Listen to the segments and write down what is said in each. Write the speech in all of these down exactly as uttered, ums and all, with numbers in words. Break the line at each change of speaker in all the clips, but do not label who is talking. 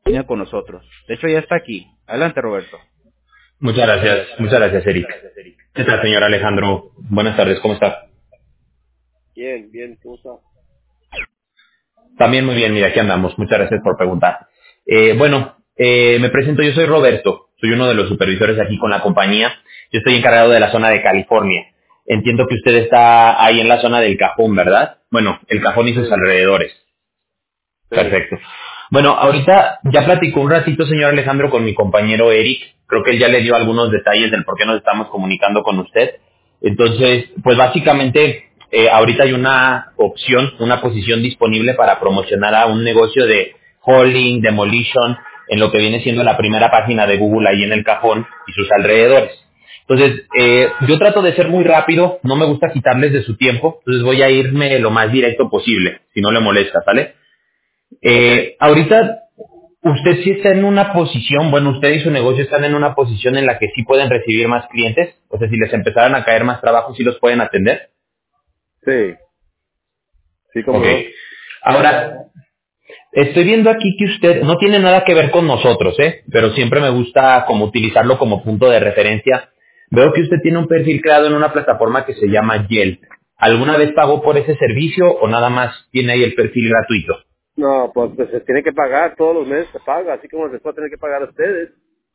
con nosotros. De hecho, ya está aquí. Adelante, Roberto.
Muchas gracias, muchas gracias, Eric. ¿Qué tal, señor Alejandro? Buenas tardes, ¿cómo está?
Bien, bien, ¿cómo está?
También muy bien, mira, aquí andamos. Muchas gracias por preguntar. Eh, bueno, eh, me presento, yo soy Roberto, soy uno de los supervisores aquí con la compañía. Yo estoy encargado de la zona de California. Entiendo que usted está ahí en la zona del Cajón, ¿verdad? Bueno, el Cajón y sus
Sí,
alrededores.
sí.
Perfecto. Bueno, ahorita ya platicó un ratito, señor Alejandro, con mi compañero Eric. Creo que él ya le dio algunos detalles del por qué nos estamos comunicando con usted. Entonces, pues básicamente, eh, ahorita hay una opción, una posición disponible para promocionar a un negocio de hauling, demolition, en lo que viene siendo la primera página de Google ahí en el Cajón y sus alrededores. Entonces, eh, yo trato de ser muy rápido, no me gusta quitarles de su tiempo, entonces voy a irme lo más directo posible, si no le molesta, ¿sale?
Okay.
Eh, ahorita, usted sí está en una posición, bueno, usted y su negocio están en una posición en la que sí pueden recibir más clientes, o sea, si les empezaran a caer más trabajo, ¿sí los pueden atender?
Sí, sí, cómo
Ok.
no.
Ahora, estoy viendo aquí que usted no tiene nada que ver con nosotros, ¿eh? Pero siempre me gusta como utilizarlo como punto de referencia. Veo que usted tiene un perfil creado en una plataforma que se llama Yelp. ¿Alguna vez pagó por ese servicio o nada más tiene ahí el perfil gratuito?
No, pues, pues se tiene que pagar, todos los meses se paga, así como les va a tener que pagar a ustedes.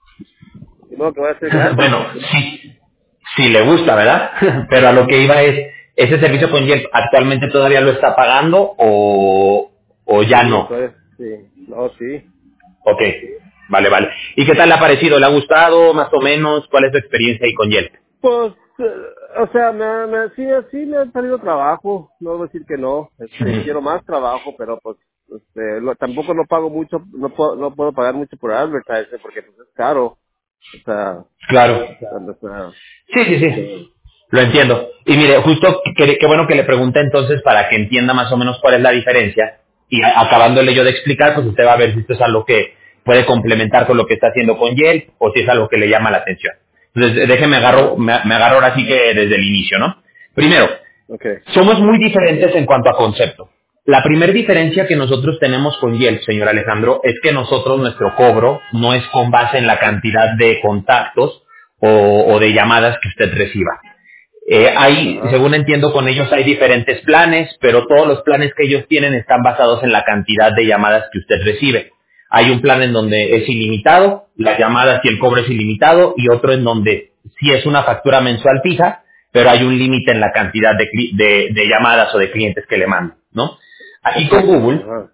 Y no, que va a ser gratis.
Bueno, sí, sí le gusta, ¿verdad? Pero a lo que iba es, ¿ese servicio con Yelp actualmente todavía lo está pagando o, o ya
Sí,
no?
pues, sí, no, sí.
Ok, vale, vale. ¿Y qué tal le ha parecido? ¿Le ha gustado más o menos? ¿Cuál es su experiencia ahí con Yelp?
Pues, eh, o sea, me, me, sí, sí me ha salido trabajo, no voy a decir que no, este, quiero más trabajo, pero pues, este, lo- tampoco no pago mucho, no puedo, no puedo pagar mucho por advertising porque pues es caro, o sea,
Claro.
cuando, o sea,
Sí, sí, sí. Lo entiendo. Y mire, justo qué qué bueno que le pregunte entonces para que entienda más o menos cuál es la diferencia. Y a- acabándole yo de explicar, pues usted va a ver si esto es algo que puede complementar con lo que está haciendo con Yelp o si es algo que le llama la atención. Entonces, déjeme agarro, me, me agarro ahora sí que desde el inicio, ¿no? Primero,
okay,
somos muy diferentes en cuanto a concepto. La primera diferencia que nosotros tenemos con Yelp, señor Alejandro, es que nosotros nuestro cobro no es con base en la cantidad de contactos o, o de llamadas que usted reciba. Eh, hay,
ajá,
según entiendo con ellos, hay diferentes planes, pero todos los planes que ellos tienen están basados en la cantidad de llamadas que usted recibe. Hay un plan en donde es ilimitado, las llamadas y el cobro es ilimitado, y otro en donde sí es una factura mensual fija, pero hay un límite en la cantidad de, cli- de- de llamadas o de clientes que le mandan, ¿no? Aquí con Google
ajá,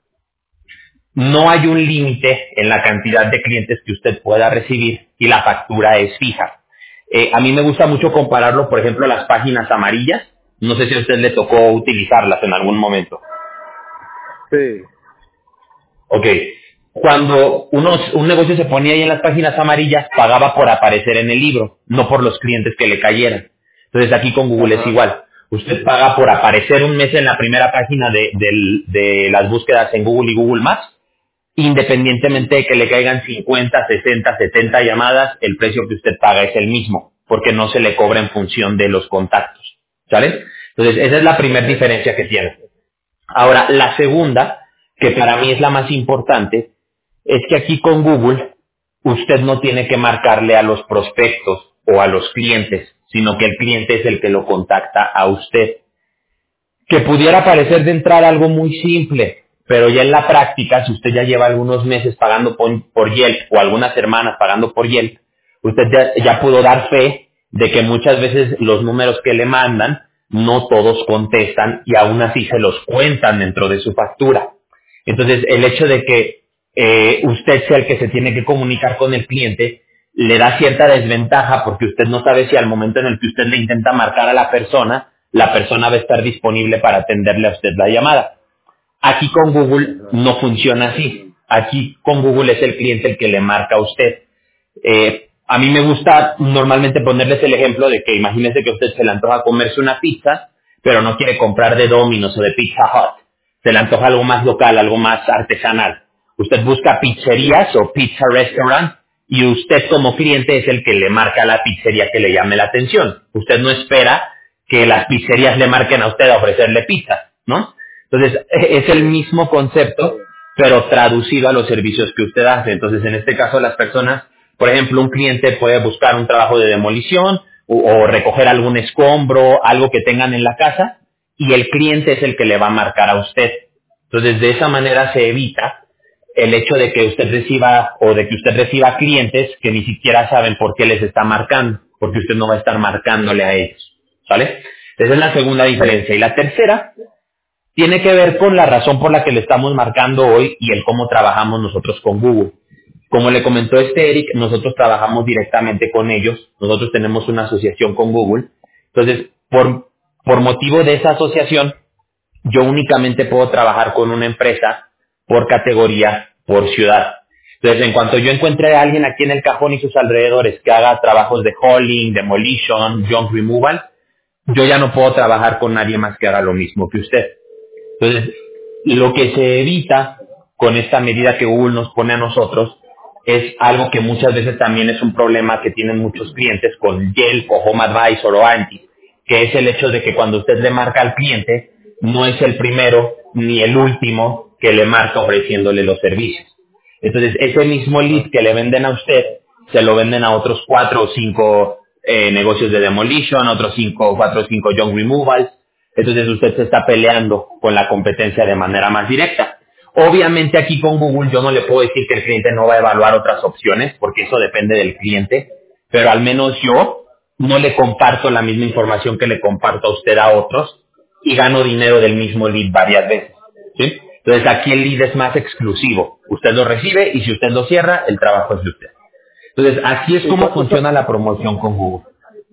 no hay un límite en la cantidad de clientes que usted pueda recibir y la factura es fija. Eh, a mí me gusta mucho compararlo, por ejemplo, a las páginas amarillas. No sé si a usted le tocó utilizarlas en algún momento.
sí,
Ok. Cuando uno- un negocio se ponía ahí en las páginas amarillas, pagaba por aparecer en el libro, no por los clientes que le cayeran. Entonces aquí con Google es
ajá,
igual. Usted paga por aparecer un mes en la primera página de, del- de las búsquedas en Google y Google Maps, independientemente de que le caigan cincuenta, sesenta, setenta llamadas, el precio que usted paga es el mismo, porque no se le cobra en función de los contactos. ¿Sale? Entonces, esa es la primera
okay,
diferencia que tiene. Ahora, la segunda, que para mí es la más importante, es que aquí con Google usted no tiene que marcarle a los prospectos o a los clientes, sino que el cliente es el que lo contacta a usted. Que pudiera parecer de entrada algo muy simple, pero ya en la práctica, si usted ya lleva algunos meses pagando por, por Yelp o algunas semanas pagando por Yelp, usted ya, ya pudo dar fe de que muchas veces los números que le mandan no todos contestan y aún así se los cuentan dentro de su factura. Entonces, el hecho de que eh, usted sea el que se tiene que comunicar con el cliente le da cierta desventaja porque usted no sabe si al momento en el que usted le intenta marcar a la persona, la persona va a estar disponible para atenderle a usted la llamada. Aquí con Google
ajá,
no funciona así. Aquí con Google es el cliente el que le marca a usted. Eh, a mí me gusta normalmente ponerles el ejemplo de que imagínese que a usted se le antoja comerse una pizza, pero no quiere comprar de Domino's o de Pizza Hut. Se le antoja algo más local, algo más artesanal. Usted busca pizzerías o pizza restaurant y usted como cliente es el que le marca a la pizzería que le llame la atención. Usted no espera que las pizzerías le marquen a usted a ofrecerle pizza, ¿no? Entonces, es el
sí,
mismo concepto, pero traducido a los servicios que usted hace. Entonces, en este caso, las personas, por ejemplo, un cliente puede buscar un trabajo de demolición o, o recoger algún escombro, algo que tengan en la casa, y el cliente es el que le va a marcar a usted. Entonces, de esa manera se evita el hecho de que usted reciba o de que usted reciba clientes que ni siquiera saben por qué les está marcando, porque usted no va a estar marcándole a ellos, ¿sale? Esa es la segunda diferencia. Y la tercera tiene que ver con la razón por la que le estamos marcando hoy y el cómo trabajamos nosotros con Google. Como le comentó este Eric, nosotros trabajamos directamente con ellos, nosotros tenemos una asociación con Google, entonces por, por motivo de esa asociación, yo únicamente puedo trabajar con una empresa por categoría, por ciudad. Entonces, en cuanto yo encuentre a alguien aquí en el cajón y sus alrededores que haga trabajos de hauling, demolition, junk removal, yo ya no puedo trabajar con nadie más que haga lo mismo que usted. Entonces, lo que se evita con esta medida que Google nos pone a nosotros es algo que muchas veces también es un problema que tienen muchos clientes con Yelp o Home Advisor o Antis, que es el hecho de que cuando usted le marca al cliente, no es el primero ni el último que le marca ofreciéndole los servicios. Entonces, ese mismo lead que le venden a usted, se lo venden a otros cuatro o cinco eh, negocios de demolition, otros cinco, cuatro o cinco junk removals. Entonces, usted se está peleando con la competencia de manera más directa. Obviamente, aquí con Google yo no le puedo decir que el cliente no va a evaluar otras opciones, porque eso depende del cliente, pero al menos yo no le comparto la misma información que le comparto a usted a otros y gano dinero del mismo lead varias veces, ¿sí? Entonces, aquí el lead es más exclusivo. Usted lo recibe y si usted lo cierra, el trabajo es de usted. Entonces, así es
¿Y
como
cuánto, sa-
funciona la promoción con Google.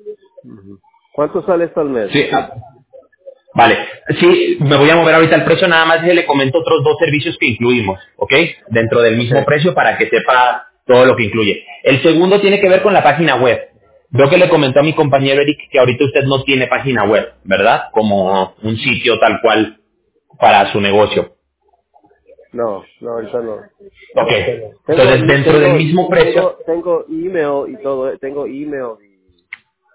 cuánto sale esto al mes?
Sí, ah, vale. Sí, me voy a mover ahorita el precio, nada más le comento otros dos servicios que incluimos, ¿ok? Dentro del
Ok.
mismo precio para que sepa todo lo que incluye. El segundo tiene que ver con la página web. Veo que le comentó a mi compañero Eric que ahorita usted no tiene página web, ¿verdad? Como un sitio tal cual para su negocio.
No, no, ahorita no.
Ok.
Tengo,
Entonces,
i-
dentro del
tengo,
mismo
i-
precio,
tengo, tengo email y todo, eh, tengo email y,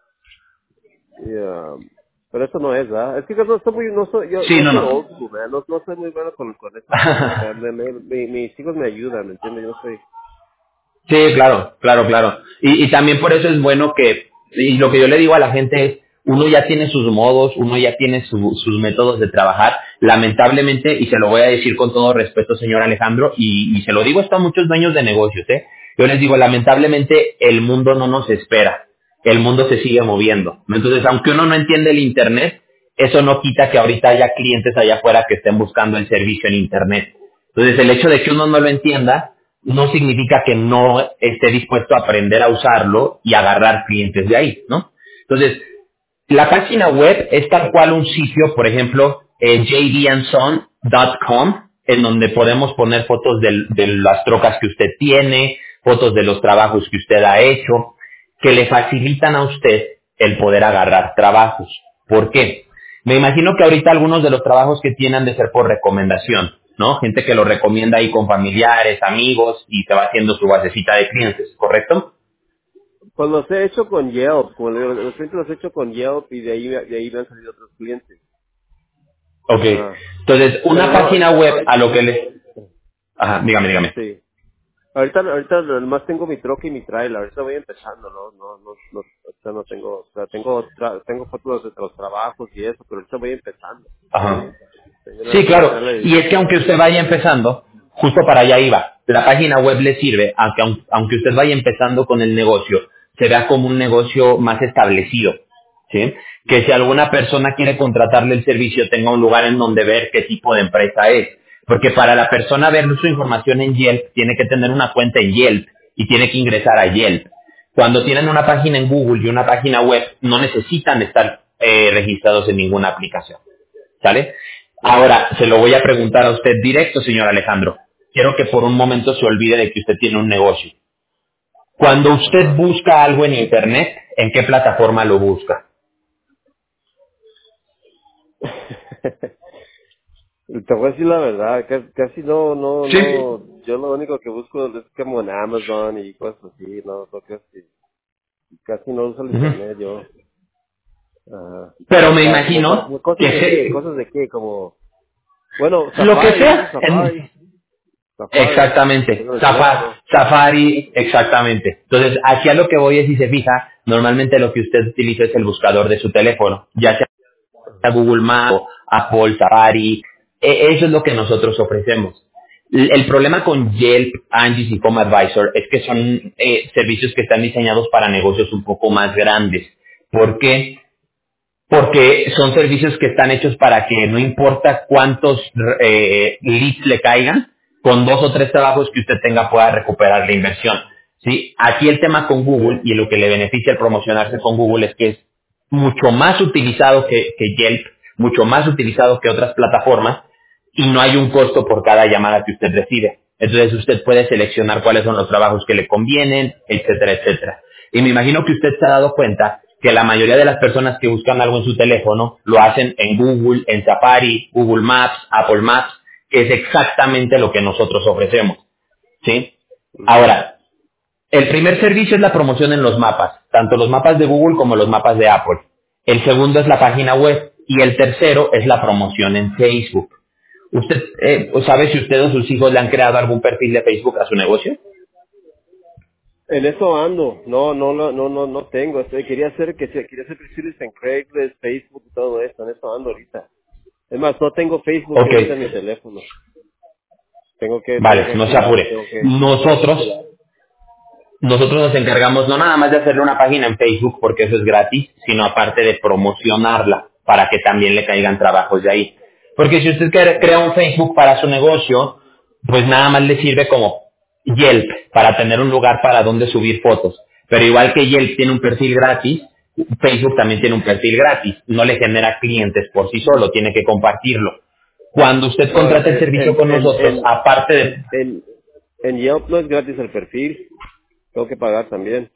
y, um, pero eso no es, ¿verdad? Es que yo no soy muy, no soy, yo,
sí,
yo
no,
soy
no.
old school, man. No, no soy muy bueno con, con esas cosas. O sea, me, me- mi- mis hijos me ayudan, ¿me entiendes? Yo soy,
Sí, claro, claro, claro. Y, y también por eso es bueno que, y lo que yo le digo a la gente es, uno ya tiene sus modos, uno ya tiene su- sus métodos de trabajar. Lamentablemente, y se lo voy a decir con todo respeto, señor Alejandro, y, y se lo digo esto a muchos dueños de negocios, ¿eh? Yo les digo, lamentablemente, el mundo no nos espera. El mundo se sigue moviendo. Entonces, aunque uno no entiende el Internet, eso no quita que ahorita haya clientes allá afuera que estén buscando el servicio en Internet. Entonces, el hecho de que uno no lo entienda no significa que no esté dispuesto a aprender a usarlo y agarrar clientes de ahí, ¿no? Entonces, la página web es tal cual un sitio, por ejemplo, eh, j d and son punto com, en donde podemos poner fotos del- de las trocas que usted tiene, fotos de los trabajos que usted ha hecho, que le facilitan a usted el poder agarrar trabajos. ¿Por qué? Me imagino que ahorita algunos de los trabajos que tienen de ser por recomendación, ¿no? Gente que lo recomienda ahí con familiares, amigos, y se va haciendo su basecita de clientes, ¿correcto?
pues los he hecho con Yelp, como le digo, los clientes los he hecho con Yelp y de ahí, me- de ahí me han salido otros clientes.
Ok.
Ajá.
Entonces,
Pero
una
no,
página
ahorita,
web
ahorita,
a lo que le... Ajá, dígame, dígame.
sí. Ahorita, ahorita nomás tengo mi troca y mi trailer. Ahorita voy empezando, ¿no? No, no, no, ahorita no tengo, o sea, tengo, tra- tengo fotos de los trabajos y eso, pero ahorita voy empezando.
Ajá.
Tengo
Sí,
una, una
claro.
trailer.
Y es que aunque usted vaya empezando, justo para allá iba, la página web le sirve, aunque, aunque usted vaya empezando con el negocio, se vea como un negocio más establecido, ¿sí? Que si alguna persona quiere contratarle el servicio, tenga un lugar en donde ver qué tipo de empresa es. Porque para la persona ver su información en Yelp, tiene que tener una cuenta en Yelp y tiene que ingresar a Yelp. Cuando tienen una página en Google y una página web, no necesitan estar eh, registrados en ninguna aplicación. ¿Sale? Ahora, se lo voy a preguntar a usted directo, señor Alejandro. Quiero que por un momento se olvide de que usted tiene un negocio. Cuando usted
Ajá.
busca algo en Internet, ¿en qué plataforma lo busca?
Te voy a decir la verdad, casi, casi no, no,
Sí.
no, yo lo único que busco es como en Amazon y cosas así, no, no casi, casi no uso el
Ujú.
internet yo. Ajá.
Pero me
Para, como para,
imagino
como cosas
que
de qué,
se-
cosas de qué, como, bueno,
lo que
Safari, yo uso
sea,
Safari.
en-
Safari.
Exactamente,
Pero
Safari,
no.
Safari, exactamente. Entonces, aquí a lo que voy es, si se fija, normalmente lo que usted utiliza es el buscador de su teléfono, ya sea Google Maps, o Apple, Safari, e- eso es lo que nosotros ofrecemos. L- El problema con Yelp, Angie's y Home Advisor es que son eh, servicios que están diseñados para negocios un poco más grandes. ¿Por qué? Porque son servicios que están hechos para que no importa cuántos eh, leads le caigan, con dos o tres trabajos que usted tenga pueda recuperar la inversión. ¿Sí? Aquí el tema con Google y lo que le beneficia el promocionarse con Google es que es mucho más utilizado que, que Yelp, mucho más utilizado que otras plataformas y no hay un costo por cada llamada que usted recibe. Entonces usted puede seleccionar cuáles son los trabajos que le convienen, etcétera, etcétera. Y me imagino que usted se ha dado cuenta que la mayoría de las personas que buscan algo en su teléfono lo hacen en Google, en Safari, Google Maps, Apple Maps, que es exactamente lo que nosotros ofrecemos. ¿Sí? Ahora, el primer servicio es la promoción en los mapas, tanto los mapas de Google como los mapas de Apple. El segundo es la página web y el tercero es la promoción en Facebook. ¿Usted eh, sabe si usted o sus hijos le han creado algún perfil de Facebook a su negocio?
En eso ando. No, no, no, no, no, no tengo. Este, quería hacer que se- quería hacer perfiles en Craigslist, Facebook y todo esto. En eso ando ahorita. Es más, no tengo Facebook
Ok,
ahorita en mi teléfono. Tengo que, tengo que
vale, no se
activarlo,
apure.
tengo que.
Nosotros Nosotros nos encargamos no nada más de hacerle una página en Facebook porque eso es gratis, sino aparte de promocionarla para que también le caigan trabajos de ahí. Porque si usted cre- crea un Facebook para su negocio, pues nada más le sirve como Yelp para tener un lugar para donde subir fotos. Pero igual que Yelp tiene un perfil gratis, Facebook también tiene un perfil gratis. No le genera clientes por sí solo, tiene que compartirlo. Cuando usted
No,
contrata el
en,
servicio
en,
con
en,
nosotros,
en,
aparte de
en, en Yelp no es gratis el perfil. Tengo que pagar también.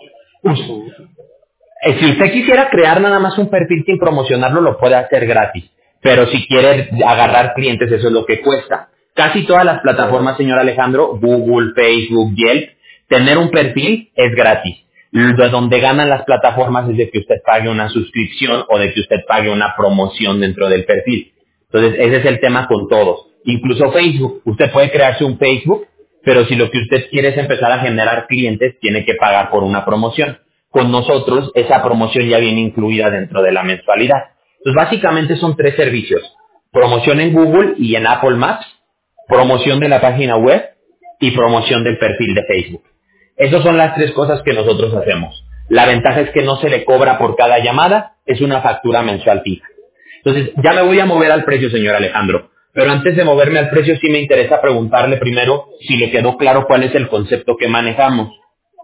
Eh, Si usted quisiera crear nada más un perfil sin promocionarlo, lo puede hacer gratis. Pero si quiere agarrar clientes, eso es lo que cuesta. Casi todas las
Ajá.
plataformas, señor Alejandro, Google, Facebook, Yelp, tener un perfil es gratis. De donde ganan las plataformas es de que usted pague una suscripción o de que usted pague una promoción dentro del perfil. Entonces, ese es el tema con todos. Incluso Facebook. Usted puede crearse un Facebook, pero si lo que usted quiere es empezar a generar clientes, tiene que pagar por una promoción. Con nosotros, esa promoción ya viene incluida dentro de la mensualidad. Entonces, básicamente son tres servicios. Promoción en Google y en Apple Maps, promoción de la página web y promoción del perfil de Facebook. Esas son las tres cosas que nosotros hacemos. La ventaja es que no se le cobra por cada llamada, es una factura mensual fija. Entonces, ya me voy a mover al precio, señor Alejandro. Pero antes de moverme al precio, sí me interesa preguntarle primero si le quedó claro cuál es el concepto que manejamos.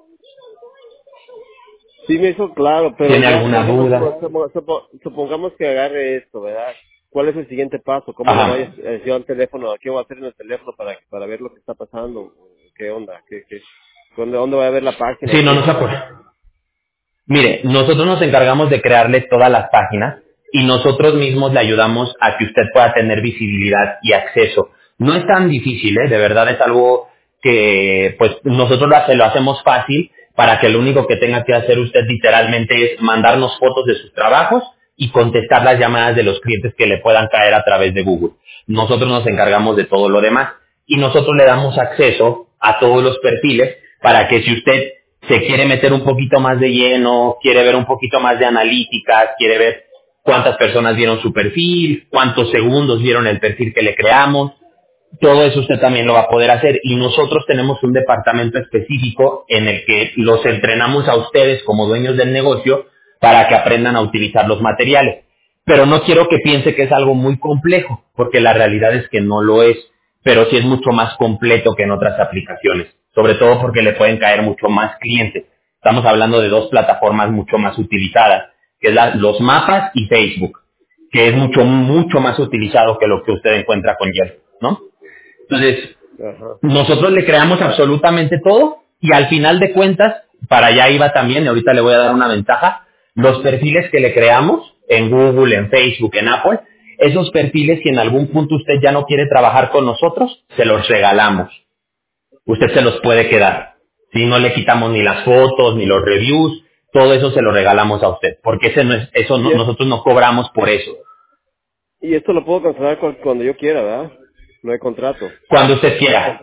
Sí me hizo claro, pero
¿Tiene
ya,
alguna
por ejemplo,
duda?
supo- supo- supo- supongamos que agarre esto, ¿verdad? ¿Cuál es el siguiente paso? ¿Cómo le voy a
Ajá.
eh, yo al teléfono? ¿Qué voy a hacer en el teléfono para, para ver lo que está pasando? ¿Qué onda? ¿Qué, qué? ¿Dónde, ¿Dónde voy a ver la página
Sí,
o
no,
qué?
no se apure. Mire, nosotros nos encargamos de crearle todas las páginas y nosotros mismos le ayudamos a que usted pueda tener visibilidad y acceso. No es tan difícil, ¿eh? De verdad es algo que pues nosotros lo, hace- lo hacemos fácil para que lo único que tenga que hacer usted literalmente es mandarnos fotos de sus trabajos y contestar las llamadas de los clientes que le puedan caer a través de Google. Nosotros nos encargamos de todo lo demás y nosotros le damos acceso a todos los perfiles para que si usted se quiere meter un poquito más de lleno, quiere ver un poquito más de analíticas, quiere ver cuántas personas vieron su perfil, cuántos segundos vieron el perfil que le creamos, todo eso usted también lo va a poder hacer y nosotros tenemos un departamento específico en el que los entrenamos a ustedes como dueños del negocio para que aprendan a utilizar los materiales. Pero no quiero que piense que es algo muy complejo, porque la realidad es que no lo es, pero sí es mucho más completo que en otras aplicaciones, sobre todo porque le pueden caer mucho más clientes. Estamos hablando de dos plataformas mucho más utilizadas, que es la- los mapas y Facebook, que es mucho, mucho más utilizado que lo que usted encuentra con Yelp, ¿no? Entonces,
Ajá.
nosotros le creamos absolutamente todo y al final de cuentas, para allá iba también, y ahorita le voy a dar una ventaja, los perfiles que le creamos en Google, en Facebook, en Apple, esos perfiles, si en algún punto usted ya no quiere trabajar con nosotros, se los regalamos. Usted se los puede quedar. Si no le quitamos ni las fotos, ni los reviews, todo eso se lo regalamos a usted, porque ese no es, eso no-
Y, es,
nosotros no cobramos por eso.
y esto lo puedo cancelar cu- cuando yo quiera, ¿verdad? No hay contrato.
Cuando usted quiera.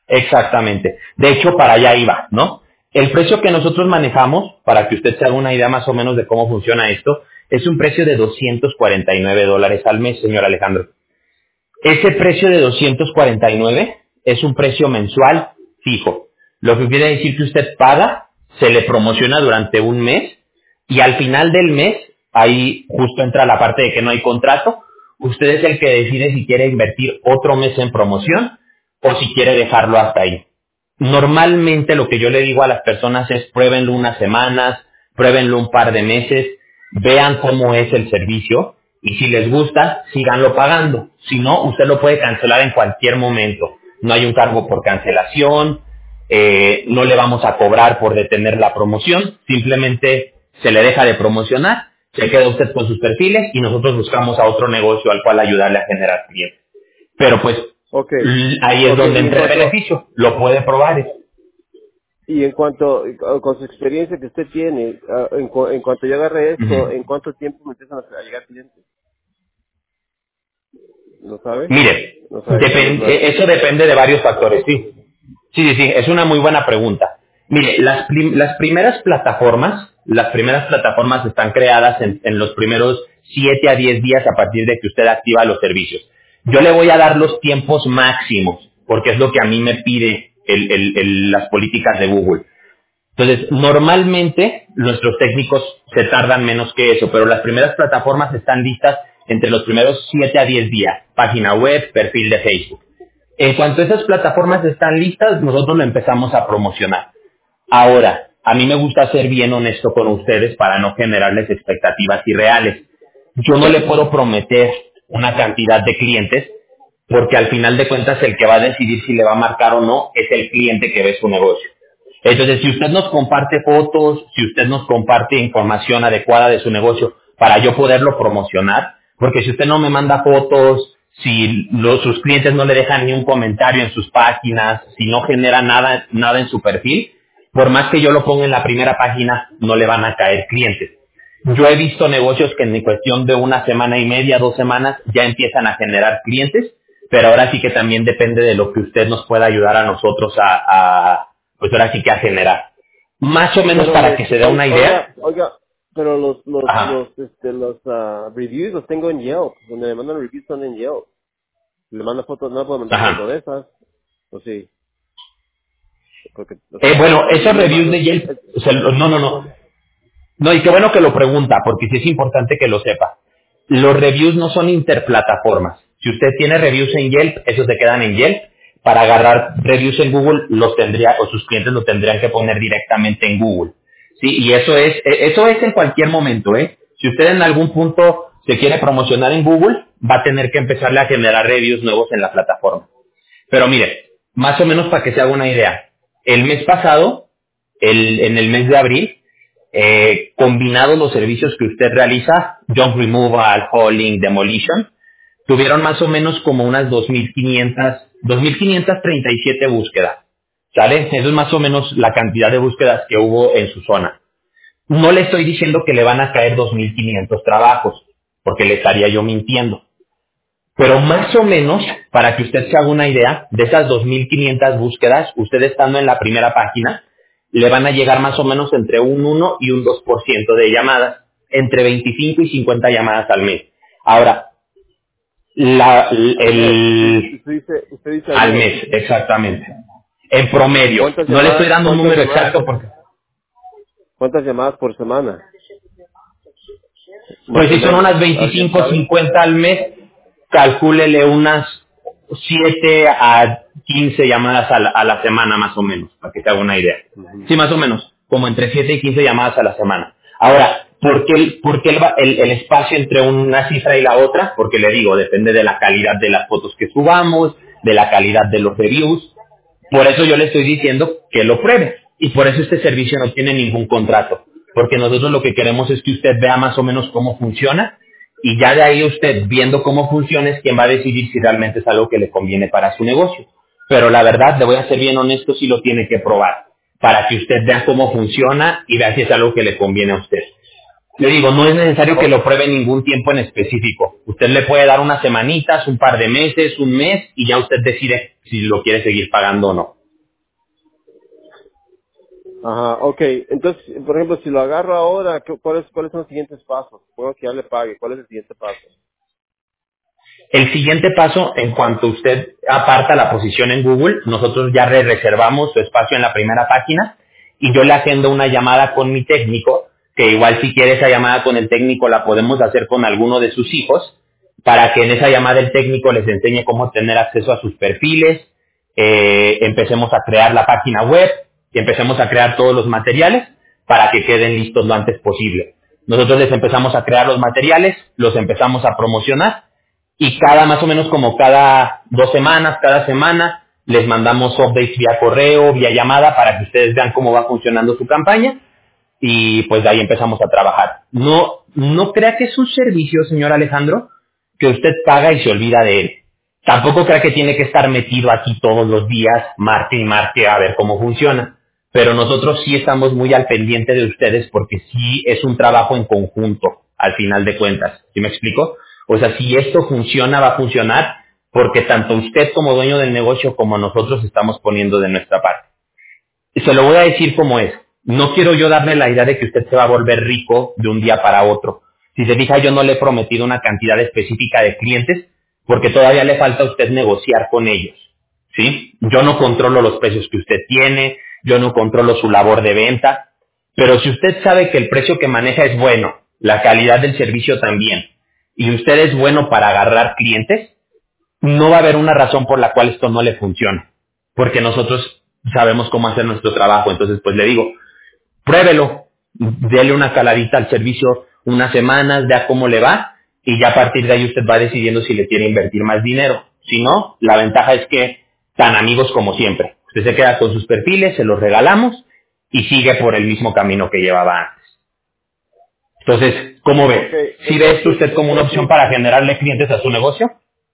Exactamente. De hecho, para allá iba, ¿no? El precio que nosotros manejamos, para que usted se haga una idea más o menos de cómo funciona esto, es un precio de doscientos cuarenta y nueve dólares al mes, señor Alejandro. Ese precio de doscientos cuarenta y nueve es un precio mensual fijo. Lo que quiere decir que usted paga, se le promociona durante un mes y al final del mes, ahí justo entra la parte de que no hay contrato, usted es el que decide si quiere invertir otro mes en promoción o si quiere dejarlo hasta ahí. Normalmente lo que yo le digo a las personas es pruébenlo unas semanas, pruébenlo un par de meses, vean cómo es el servicio y si les gusta, síganlo pagando. Si no, usted lo puede cancelar en cualquier momento. No hay un cargo por cancelación, eh, no le vamos a cobrar por detener la promoción, simplemente se le deja de promocionar, se queda usted con sus perfiles y nosotros buscamos a otro negocio al cual ayudarle a generar clientes. Pero pues
Okay.
ahí es
Okay,
donde
y en
entra el
cuanto,
beneficio, lo puede probar.
y en cuanto, con su experiencia que usted tiene, ah, en, cu- en cuanto yo agarre esto,
Ujú.
¿en cuánto tiempo me empiezan a llegar clientes? ¿No sabe?
Mire,
No sabe. No,
depen-
no.
eh, eso depende de varios factores, sí. Sí, sí, sí, es una muy buena pregunta. Mire, las, prim- las primeras plataformas, las primeras plataformas están creadas en, en los primeros siete a diez días a partir de que usted activa los servicios. Yo le voy a dar los tiempos máximos, porque es lo que a mí me pide el- el- el- las políticas de Google. Entonces, normalmente nuestros técnicos se tardan menos que eso, pero las primeras plataformas están listas entre los primeros siete a diez días. Página web, perfil de Facebook. En cuanto esas plataformas están listas, nosotros lo empezamos a promocionar. Ahora, a mí me gusta ser bien honesto con ustedes para no generarles expectativas irreales. Yo no le puedo prometer una cantidad de clientes porque al final de cuentas el que va a decidir si le va a marcar o no es el cliente que ve su negocio. Entonces, si usted nos comparte fotos, si usted nos comparte información adecuada de su negocio para yo poderlo promocionar, porque si usted no me manda fotos, si los, sus clientes no le dejan ni un comentario en sus páginas, si no genera nada, nada en su perfil, por más que yo lo ponga en la primera página, no le van a caer clientes. Yo he visto negocios que en cuestión de una semana y media, dos semanas, ya empiezan a generar clientes, pero ahora sí que también depende de lo que usted nos pueda ayudar a nosotros a, a pues ahora sí que a generar. Más o menos
Pero
para
los,
que se dé una idea.
oiga, oiga, pero los, los,
Ajá.
los, este, los ah, reviews los tengo en Yelp. Donde me mandan reviews son en Yelp. Le mando fotos, no puedo mandar fotos
Ajá.
de esas. O sí, porque, o
Eh,
sea,
bueno,
el
esos
review es más,
reviews de Yelp,
es-
o sea, no, no, no. No, y qué bueno que lo pregunta, porque sí es importante que lo sepa. Los reviews no son interplataformas. Si usted tiene reviews en Yelp, esos se quedan en Yelp. Para agarrar reviews en Google, los tendría, o sus clientes lo tendrían que poner directamente en Google. Sí, y eso es, eh, eso es en cualquier momento, ¿eh? Si usted en algún punto se quiere promocionar en Google, va a tener que empezarle a generar reviews nuevos en la plataforma. Pero mire, más o menos para que se haga una idea, el mes pasado, el- en el mes de abril, eh, combinados los servicios que usted realiza, junk removal, hauling, demolition, tuvieron más o menos como unas dos mil quinientas, dos mil quinientas treinta y siete búsquedas. ¿Sale? Eso es más o menos la cantidad de búsquedas que hubo en su zona. No le estoy diciendo que le van a caer dos mil quinientos trabajos, porque le estaría yo mintiendo. Pero más o menos, para que usted se haga una idea, de esas dos mil quinientas búsquedas, usted estando en la primera página, le van a llegar más o menos entre un uno y un dos por ciento de llamadas, entre veinticinco y cincuenta llamadas al mes. Ahora, la,
al mes. Y- y
el,
Usted dice, usted dice al
al
mes.
mes, exactamente. En promedio.
¿Cuántas
No le estoy
llamadas,
dando un
cuántas
número
llamadas,
exacto porque,
cuántas llamadas por semana?
pues
Más o
si son
menos.
unas
¿Alguien
veinticinco,
sabe?
cincuenta al mes, calcúlele unas siete a quince llamadas a la, a la semana más o menos, para que te haga una idea.
Ujú.
Sí, más o menos, como entre siete y quince llamadas a la semana. Ahora, ¿por qué, el, por qué el, va- el- el espacio entre una cifra y la otra? Porque le digo, depende de la calidad de las fotos que subamos, de la calidad de los reviews. Por eso yo le estoy diciendo que lo pruebe. Y por eso este servicio no tiene ningún contrato. Porque nosotros lo que queremos es que usted vea más o menos cómo funciona. Y ya de ahí usted, viendo cómo funciona, es quien va a decidir si realmente es algo que le conviene para su negocio. Pero la verdad, le voy a ser bien honesto, si lo tiene que probar. Para que usted vea cómo funciona y vea si es algo que le conviene a usted. Le digo, no es necesario que lo pruebe ningún tiempo en específico. Usted le puede dar unas semanitas, un par de meses, un mes, y ya usted decide si lo quiere seguir pagando o no.
Ajá, okay. Entonces, por ejemplo, si lo agarro ahora, ¿qué- ¿cuáles, cuáles son los siguientes pasos? Supongo que ya le pague. ¿Cuál es el siguiente paso?
El siguiente paso, en cuanto usted aparta la posición en Google, nosotros ya re- reservamos su espacio en la primera página y yo le agendo una llamada con mi técnico, que igual si quiere esa llamada con el técnico la podemos hacer con alguno de sus hijos, para que en esa llamada el técnico les enseñe cómo tener acceso a sus perfiles, eh, empecemos a crear la página web y empecemos a crear todos los materiales para que queden listos lo antes posible. Nosotros les empezamos a crear los materiales, los empezamos a promocionar y cada, más o menos como cada dos semanas, cada semana, les mandamos updates vía correo, vía llamada, para que ustedes vean cómo va funcionando su campaña, y pues de ahí empezamos a trabajar. No, no crea que es un servicio, señor Alejandro, que usted paga y se olvida de él. Tampoco crea que tiene que estar metido aquí todos los días, marque y marque, a ver cómo funciona. Pero nosotros sí estamos muy al pendiente de ustedes, porque sí es un trabajo en conjunto, al final de cuentas. ¿Sí me explico? O sea, si esto funciona, va a funcionar, porque tanto usted como dueño del negocio como nosotros estamos poniendo de nuestra parte. Y se lo voy a decir como es. No quiero yo darle la idea de que usted se va a volver rico de un día para otro. Si se fija, yo no le he prometido una cantidad específica de clientes, porque todavía le falta a usted negociar con ellos. ¿Sí? Yo no controlo los precios que usted tiene, yo no controlo su labor de venta, pero si usted sabe que el precio que maneja es bueno, la calidad del servicio también, y usted es bueno para agarrar clientes, no va a haber una razón por la cual esto no le funcione, porque nosotros sabemos cómo hacer nuestro trabajo. Entonces, pues le digo, pruébelo, dele una caladita al servicio unas semanas, vea cómo le va, y ya a partir de ahí usted va decidiendo si le quiere invertir más dinero. Si no, la ventaja es que tan amigos como siempre. Usted se queda con sus perfiles, se los regalamos y sigue por el mismo camino que llevaba antes. Entonces, ¿cómo ve?
Okay,
¿Sí ve esto
entonces,
usted como una opción
entonces,
para generarle clientes a su negocio?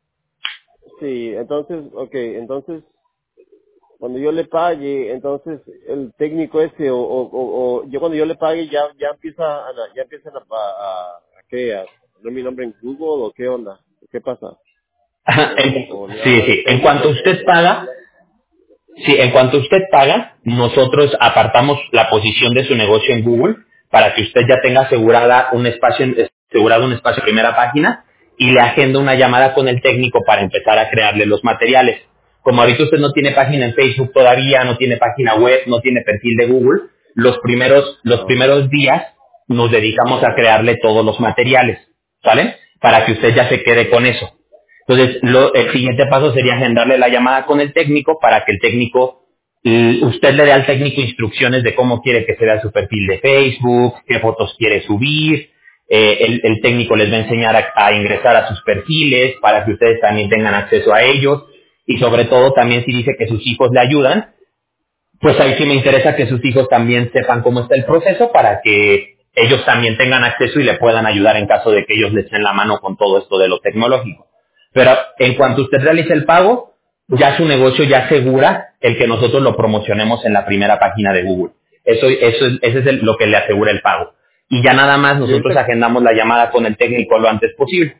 sí, entonces, okay, entonces, cuando yo le pague, entonces el técnico ese o, o, o, o yo cuando yo le pague ya ya empieza a, ya empiezan a, a, a qué a poner mi nombre en Google o qué onda, qué pasa,
En-
o, o le va a
sí,
hablar el
sí. En
técnico
cuanto
ese.
usted paga, sí, en cuanto usted paga, nosotros apartamos la posición de su negocio en Google para que usted ya tenga asegurada un espacio, en- asegurado un espacio en primera página, y le agenda una llamada con el técnico para empezar a crearle los materiales. Como ahorita usted no tiene página en Facebook todavía, no tiene página web, no tiene perfil de Google, los primeros, los
Ah,
primeros días nos dedicamos a crearle todos los materiales, ¿sale? Para que usted ya se quede con eso. Entonces, lo- el siguiente paso sería agendarle la llamada con el técnico para que el técnico, eh, usted le dé al técnico instrucciones de cómo quiere que se vea su perfil de Facebook, qué fotos quiere subir. Eh, el, el técnico les va a enseñar a, a ingresar a sus perfiles para que ustedes también tengan acceso a ellos, y sobre todo también si dice que sus hijos le ayudan, pues ahí sí me interesa que sus hijos también sepan cómo está el proceso para que ellos también tengan acceso y le puedan ayudar en caso de que ellos le echen la mano con todo esto de lo tecnológico. Pero en cuanto usted realice el pago, ya su negocio ya asegura el que nosotros lo promocionemos en la primera página de Google. Eso, eso es, ese es el- lo que le asegura el pago. Y ya nada más
y
nosotros
ahorita
agendamos la llamada con el técnico lo antes posible.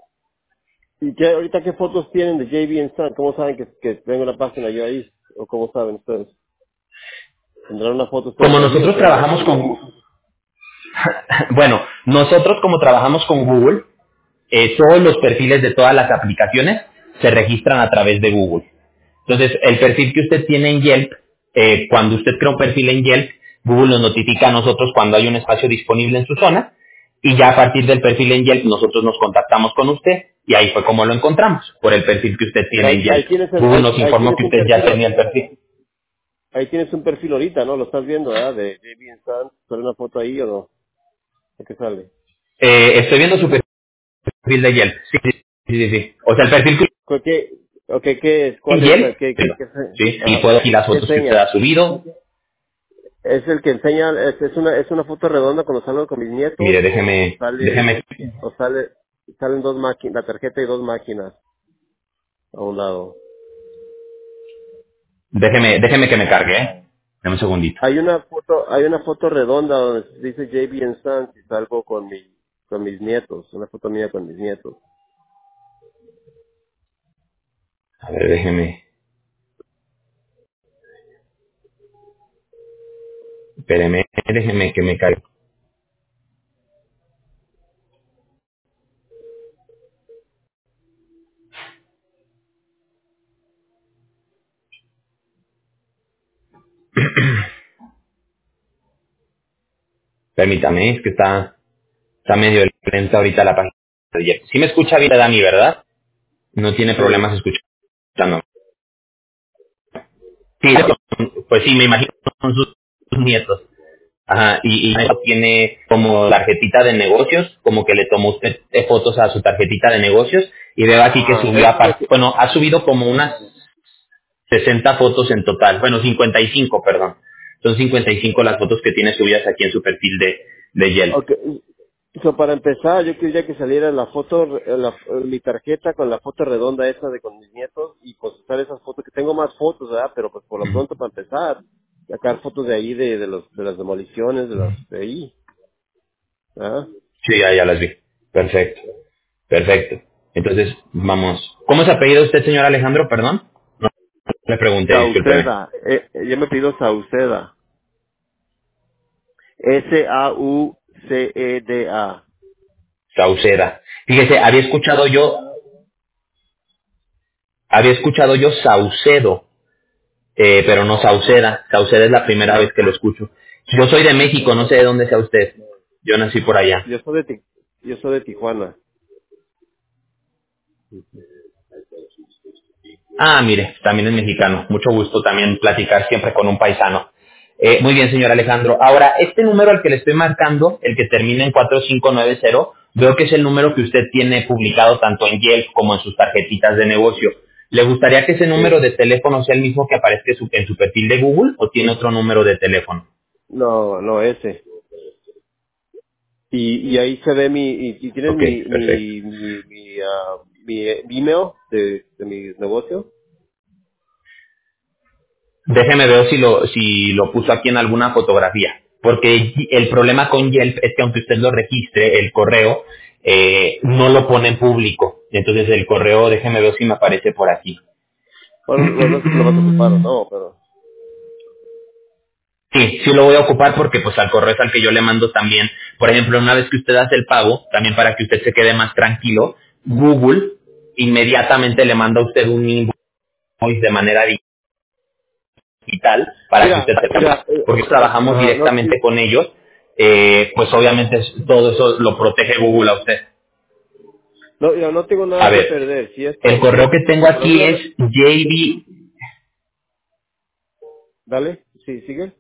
y qué ahorita qué fotos tienen de J B and Son, ¿cómo saben que, que tengo una página yo ahí o cómo saben ustedes? ¿Tendrán una foto ustedes
Como
ahí o
nosotros
qué onda?
trabajamos con, bueno, nosotros como trabajamos con Google, eh, todos los perfiles de todas las aplicaciones se registran a través de Google. Entonces, el perfil que usted tiene en Yelp, eh, cuando usted crea un perfil en Yelp, Google nos notifica a nosotros cuando hay un espacio disponible en su zona, y ya a partir del perfil en Yelp nosotros nos contactamos con usted, y ahí fue como lo encontramos, por el perfil que usted
Pero
tiene en
ahí, ahí
Yelp.
tienes el-
Google
ahí,
nos
ahí
informó
tienes
que
un
usted ya
perfil
tenía el perfil.
ahí tienes un perfil ahorita, ¿no? Lo estás viendo, ¿verdad? De J B and Son, ¿sale una foto ahí o no? ¿De qué sale?
Eh, estoy viendo su perfil de Yelp. Sí, sí, sí, sí, sí. O sea, el perfil que
¿Cu- ¿Qué, okay, ¿qué es?
en
¿Cuál es?
Yelp,
¿Qué, qué, qué,
sí, y
ajá.
puedo aquí las
¿Qué
fotos que usted
enseña?
ha subido.
¿Es el que enseña, es, es una es una foto redonda cuando salgo con mis nietos
Mire,
o
déjeme,
sale,
déjeme,
o sale, salen dos máquinas, la tarjeta y dos máquinas a un lado?
déjeme, déjeme que me cargue, ¿eh? Dame un segundito.
Hay una foto, hay una foto redonda donde dice J B and Sons y salgo con mi, con mis nietos, una foto mía con mis nietos.
A ver, déjeme. Espéreme, déjeme que me caiga. Permítame, es que está, está medio lenta ahorita la página. Sí me escucha bien, Dani, ¿verdad? No tiene
Sí.
problemas escuchando. Sí, pues sí, me imagino que son sus, sus nietos. Ajá, y, y tiene como tarjetita de negocios, como que le tomó usted eh, fotos a su tarjetita de negocios, y veo aquí que
Ajá,
subió
eso es lo
aparte,
que...
bueno, ha subido como unas sesenta fotos en total, bueno, cincuenta y cinco, perdón. Son cincuenta y cinco las fotos que tiene subidas aquí en su perfil de, de Yelp.
Ok, so, para empezar, yo quería que saliera la foto, eh, la, eh, mi tarjeta con la foto redonda esa de con mis nietos y pues usar esas fotos, que tengo más fotos, ¿verdad? Pero pues por lo pronto para empezar, sacar fotos de ahí, de, de, los, de las demoliciones, de las de ahí, ¿verdad?
Sí, ya, ya las vi. Perfecto, perfecto. Entonces, vamos. ¿Cómo se apellida usted, señor Alejandro? Perdón. No le pregunté, discúlpeme.
Sauceda, eh, eh, yo me pido Sauceda, S A U C E D A.
Sauceda. Fíjese, había escuchado yo, había escuchado yo Saucedo, eh, pero no Sauceda. Sauceda es la primera vez
No,
que lo escucho. Yo soy de México, no sé de dónde sea usted. Yo nací por allá.
yo soy de, Ti- yo soy de Tijuana.
Ah, mire, también es mexicano. Mucho gusto también platicar siempre con un paisano. Eh, muy bien, señor Alejandro. Ahora, este número al que le estoy marcando, el que termina en cuatro cinco nueve cero, veo que es el número que usted tiene publicado tanto en Yelp como en sus tarjetitas de negocio. ¿Le gustaría que ese número
Sí.
de teléfono sea el mismo que aparezca en su en su perfil de Google o tiene otro número de teléfono?
No, no, ese. Y, y ahí se ve mi, y, y tienes
Ok,
mi,
perfecto.
mi, mi, mi, ah, mi email de, de mi negocio.
Déjeme ver si lo, si lo puso aquí en alguna fotografía. Porque el problema con Yelp es que aunque usted lo registre, el correo eh, no lo pone en público. Entonces el correo, déjeme ver si me aparece por aquí.
Bueno, no, no sé si lo vas a ocupar o no, pero.
Sí, sí lo voy a ocupar porque pues al correo es al que yo le mando también. Por ejemplo, una vez que usted hace el pago, también para que usted se quede más tranquilo, Google inmediatamente le manda a usted un invoice de manera digital para que
Mira,
usted sepa,
mira, eh,
porque trabajamos
ah, no,
directamente con ellos, eh, pues obviamente es- todo eso lo protege Google a usted.
no, mira, no tengo
A
nada que
ver,
perder. Si
el
esto,
correo que tengo
por
aquí
alguna
es
vez,
J B,
dale, sí, sigue.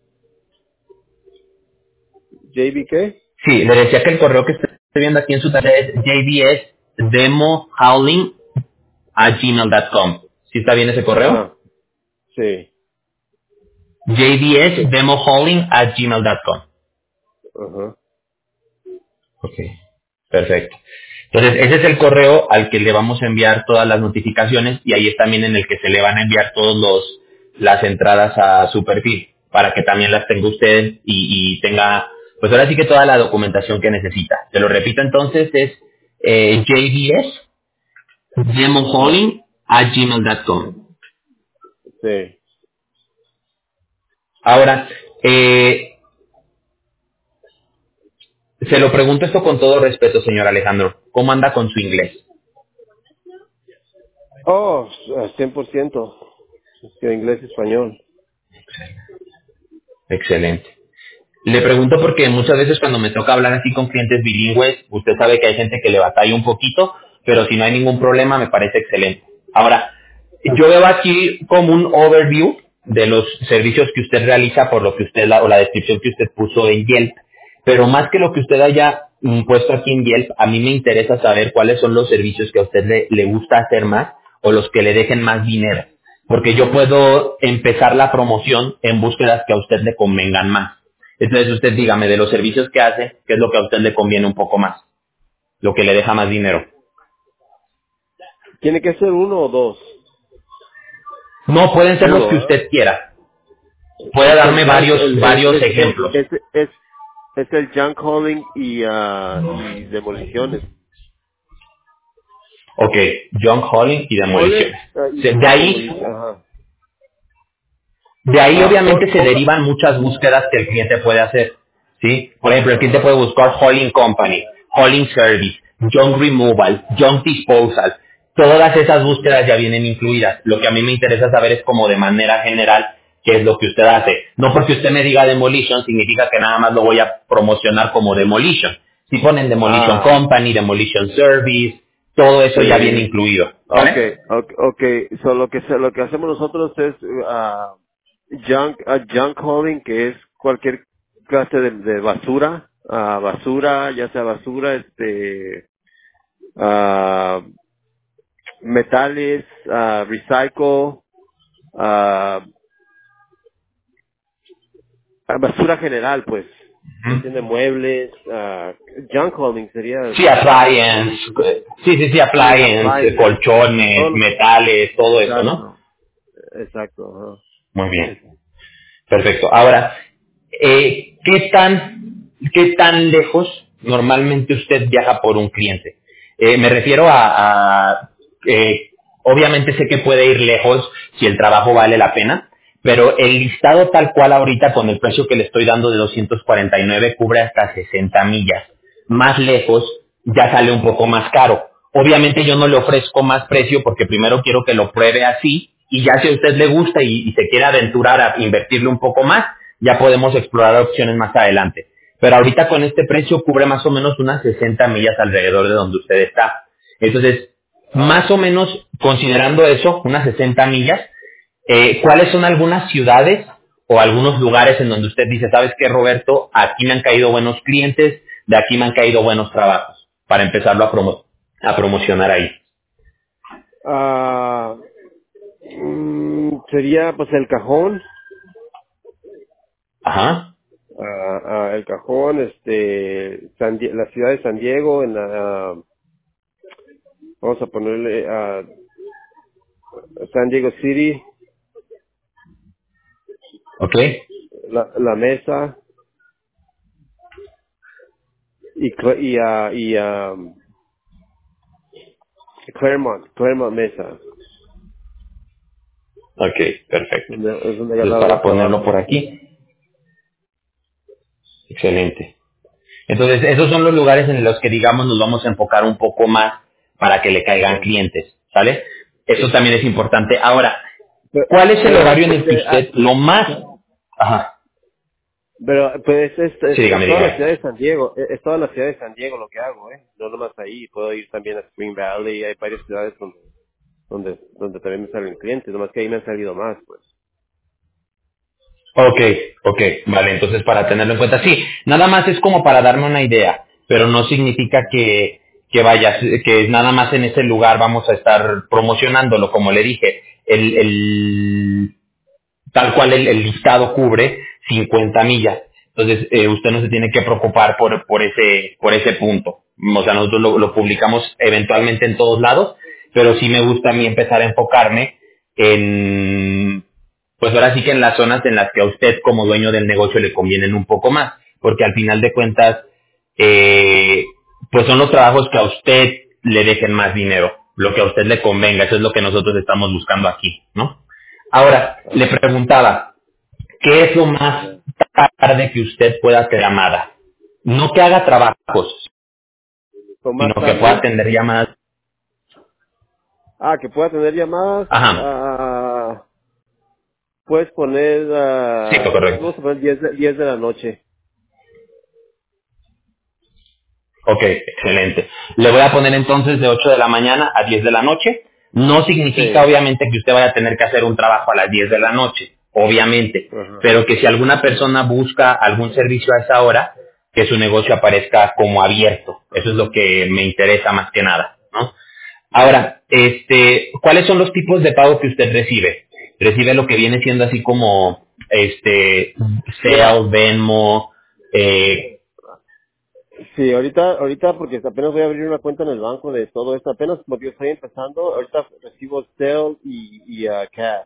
J B qué?
sí, le decía que el correo que estoy viendo aquí en su tarea es jbs a gmail punto com. ¿Sí está bien ese correo?
Ajá, sí,
jbsdemohauling a gmail punto com.
ajá.
Ok, perfecto. Entonces, ese es el correo al que le vamos a enviar todas las notificaciones y ahí es también en el que se le van a enviar todos los las entradas a su perfil para que también las tenga usted y, y tenga, pues ahora sí que toda la documentación que necesita. Te lo repito entonces, es eh, jbsdemohauling a gmail punto com.
Sí.
Ahora, eh, se lo pregunto esto con todo respeto, señor Alejandro. ¿Cómo anda con su inglés?
Oh, cien por ciento. Sí, inglés y español.
Excelente. Le pregunto porque muchas veces cuando me toca hablar así con clientes bilingües, usted sabe que hay gente que le batalla un poquito, pero si no hay ningún problema me parece excelente. Ahora, yo veo aquí como un overview de los servicios que usted realiza por lo que usted, la, o la descripción que usted puso en Yelp, pero más que lo que usted haya mm, puesto aquí en Yelp, a mí me interesa saber cuáles son los servicios que a usted le, le gusta hacer más o los que le dejen más dinero, porque yo puedo empezar la promoción en búsquedas que a usted le convengan más. Entonces usted dígame de los servicios que hace, qué es lo que a usted le conviene un poco más, lo que le deja más dinero.
Tiene que ser uno o dos.
No, pueden ser los
Uno,
que
¿ah?
usted quiera. Puede
Es el
darme
junk,
varios,
el, el,
varios
es, es,
ejemplos.
es, es, es el junk hauling y, ah y demoliciones.
Ok, John Holling y
Hauler
demoliciones.
ah, y,
Se- De
y
ahí,
demoliciones, ajá.
De ahí
Ah,
obviamente
por-
se
por-
derivan muchas búsquedas que el cliente puede hacer, ¿sí? Por ejemplo, el cliente puede buscar hauling company, hauling service, junk removal, junk disposal. Todas esas búsquedas ya vienen incluidas. Lo que a mí me interesa saber es como de manera general qué es lo que usted hace. No porque usted me diga demolition significa que nada más lo voy a promocionar como demolition. Si ponen demolition
ah,
company, demolition service, todo eso ya viene
sí.
incluido, ¿vale?
Okay, okay, okay. So, lo que se- lo que hacemos nosotros es ah, junk ah, junk hauling, que es cualquier clase de, de basura, ah, basura, ya sea basura, este, ah, metales, ah, recycle, ah, basura general, pues. ¿Me
Ujú.
entiende? Muebles, ah, junk hauling sería,
Sí, appliance, eh, sí, sí, sí,
sí,
appliance, eh,
appliances, todo
colchones,
lo que,
metales, todo eso, ¿no?
exacto, exacto, ajá.
Muy bien, perfecto. Ahora, eh, ¿qué tan, qué tan lejos normalmente usted viaja por un cliente? Eh, me refiero a, a, eh, obviamente sé que puede ir lejos si el trabajo vale la pena, pero el listado tal cual ahorita con el precio que le estoy dando de doscientos cuarenta y nueve cubre hasta sesenta millas. Más lejos ya sale un poco más caro. Obviamente yo no le ofrezco más precio porque primero quiero que lo pruebe así y ya si a usted le gusta y, y se quiere aventurar a invertirle un poco más, ya podemos explorar opciones más adelante. Pero ahorita con este precio cubre más o menos unas sesenta millas alrededor de donde usted está. Entonces, más o menos considerando eso, unas sesenta millas, eh, ¿cuáles son algunas ciudades o algunos lugares en donde usted dice, sabes qué, Roberto, aquí me han caído buenos clientes, de aquí me han caído buenos trabajos, para empezarlo a, promo- a promocionar ahí?
Ah, mm, sería pues el cajón,
Ajá,
ah, ah, el cajón, este, San Die- la ciudad de San Diego, en la, ah, vamos a ponerle a San Diego City,
ok,
la, la mesa y Cl- y ah, y ah, Claremont, Claremont Mesa,
ok, perfecto.
donde, es donde he
Entonces,
agarrado
para
más
ponerlo
trabajo.
por aquí, excelente. Entonces, esos son los lugares en los que, digamos, nos vamos a enfocar un poco más para que le caigan
Ajá.
clientes, ¿sale? Eso también es importante. Ahora,
Pero,
¿cuál es el
pero,
horario en el que
este, ah,
usted lo más... Ajá,
pero pues es,
sí,
es, es
dígame,
toda la ciudad
dígame.
de San Diego, es, es toda la ciudad de San Diego lo que hago, eh, no nomás ahí, puedo ir también a Spring Valley, hay varias ciudades donde donde donde también me salen clientes, nomás que ahí me han salido más, pues.
Ok, ok, vale, entonces para tenerlo en cuenta, sí, nada más es como para darme una idea, pero no significa que, que vaya, que nada más en ese lugar vamos a estar promocionándolo, como le dije, el, el tal cual el, el listado cubre cincuenta millas, entonces eh, usted no se tiene que preocupar por, por ese, por ese punto, o sea, nosotros lo, lo publicamos eventualmente en todos lados, pero sí me gusta a mí empezar a enfocarme en pues ahora sí que en las zonas en las que a usted como dueño del negocio le convienen un poco más, porque al final de cuentas, eh, pues son los trabajos que a usted le dejen más dinero, lo que a usted le convenga, eso es lo que nosotros estamos buscando aquí, ¿no? Ahora, le
Ajá.
preguntaba, ¿qué es lo más tarde que usted pueda hacer llamada? No que haga trabajos,
Con
sino
más
que pueda
tarde,
atender llamadas.
ah, que pueda tener llamadas,
Ajá,
ah, puedes poner,
sí,
ah,
correcto.
vamos a poner diez de, diez de la noche.
Ok, excelente. Le voy a poner entonces de ocho de la mañana a diez de la noche. No significa
Sí.
obviamente que usted vaya a tener que hacer un trabajo a las diez de la noche, obviamente,
Ajá.
pero que si alguna persona busca algún servicio a esa hora, que su negocio aparezca como abierto. Eso es lo que me interesa más que nada, ¿no? Ahora, este, ¿cuáles son los tipos de pago que usted recibe? Recibe lo que viene siendo así como, este,
Mira,
Zelle, Venmo, eh,
sí, ahorita, ahorita porque apenas voy a abrir una cuenta en el banco de todo esto, apenas como yo estoy empezando, ahorita recibo Zelle y, y ah, Cash.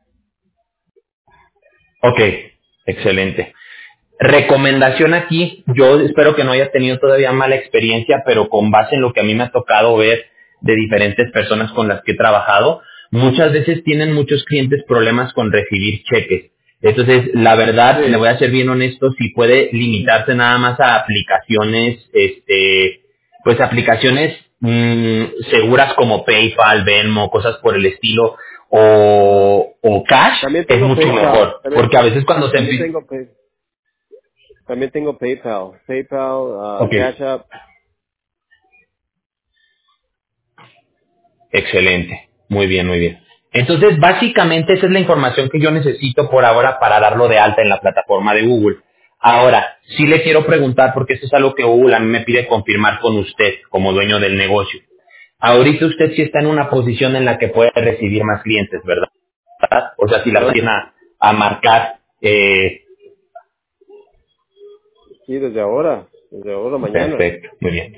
ok, excelente. Recomendación aquí, yo espero que no haya tenido todavía mala experiencia, pero con base en lo que a mí me ha tocado ver de diferentes personas con las que he trabajado, muchas veces tienen muchos clientes problemas con recibir cheques. Entonces, la verdad,
Sí.
le voy a ser bien honesto, si puede limitarse nada más a aplicaciones, este, pues aplicaciones mmm, seguras como PayPal, Venmo, cosas por el estilo, o, o Cash,
También
es
tengo
mucho
PayPal.
mejor.
También,
Porque a veces cuando se
también
empieza...
tengo Pay- también tengo PayPal. PayPal, uh,
Ok,
Cash App.
excelente. Muy bien, muy bien. Entonces, básicamente esa es la información que yo necesito por ahora para darlo de alta en la plataforma de Google. Ahora, sí le quiero preguntar, porque esto es algo que Google a mí me pide confirmar con usted como dueño del negocio. Ahorita usted sí está en una posición en la que puede recibir más clientes, ¿verdad? O sea, si la
Claro que
van a, a marcar, eh,
sí, desde ahora. Desde ahora, mañana.
perfecto, muy bien.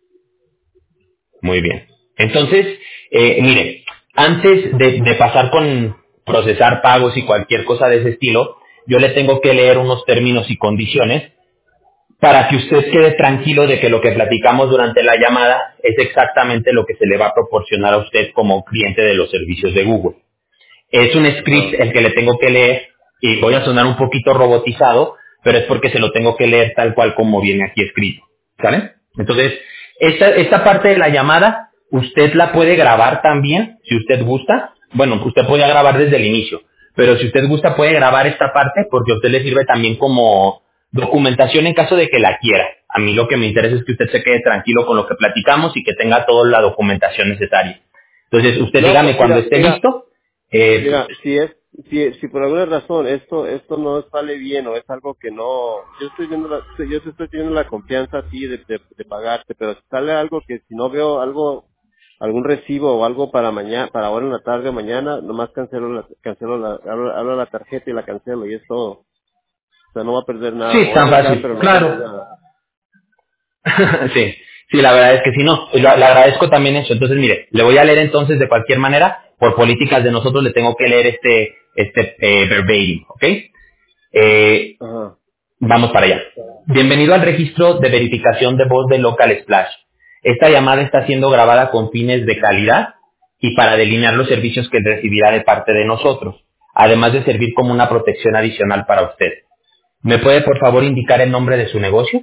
Muy bien. Entonces, eh, mire, antes de, de pasar con procesar pagos y cualquier cosa de ese estilo, yo le tengo que leer unos términos y condiciones para que usted quede tranquilo de que lo que platicamos durante la llamada es exactamente lo que se le va a proporcionar a usted como cliente de los servicios de Google. Es un script
Ajá.
el que le tengo que leer y voy a sonar un poquito robotizado, pero es porque se lo tengo que leer tal cual como viene aquí escrito. ¿Sale? Entonces, esta, esta parte de la llamada, usted la puede grabar también, si usted gusta. Bueno, usted puede grabar desde el inicio, pero si usted gusta puede grabar esta parte porque a usted le sirve también como documentación en caso de que la quiera. A mí lo que me interesa es que usted se quede tranquilo con lo que platicamos y que tenga toda la documentación necesaria. Entonces, usted
No,
dígame
pues
cuando
mira,
esté
mira,
listo. Eh,
mira, si es, si, si por alguna razón esto, esto no sale bien o es algo que no, yo estoy viendo la, yo te estoy teniendo la confianza a ti de, de, de pagarte, pero si sale algo que si no veo algo, algún recibo o algo para mañana, para ahora en la tarde o mañana, nomás cancelo la, cancelo la, abro, abro la tarjeta y la cancelo y es todo. O sea, no va a perder nada.
sí,
Me voy a
tan
arriesgar,
fácil.
pero no va a perder
Claro.
nada.
sí, sí, la verdad es que sí, no. Le, le agradezco también eso. Entonces, mire, le voy a leer entonces de cualquier manera. Por políticas de nosotros le tengo que leer este, este eh, verbatim, ¿ok? Eh,
Ajá.
vamos para allá. Bienvenido al registro de verificación de voz de Local Splash. Esta llamada está siendo grabada con fines de calidad y para delinear los servicios que recibirá de parte de nosotros, además de servir como una protección adicional para usted. ¿Me puede por favor indicar el nombre de su negocio?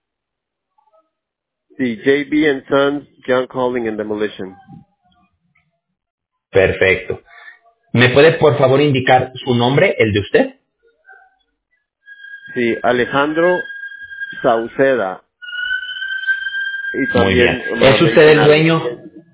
Sí, J B and Sons, Junk Hauling and Demolition.
Perfecto. ¿Me puede por favor indicar su nombre, el de usted?
Sí, Alejandro Sauceda. Y
Muy bien.
también
¿Es
Manuel
usted el
Canales.
dueño?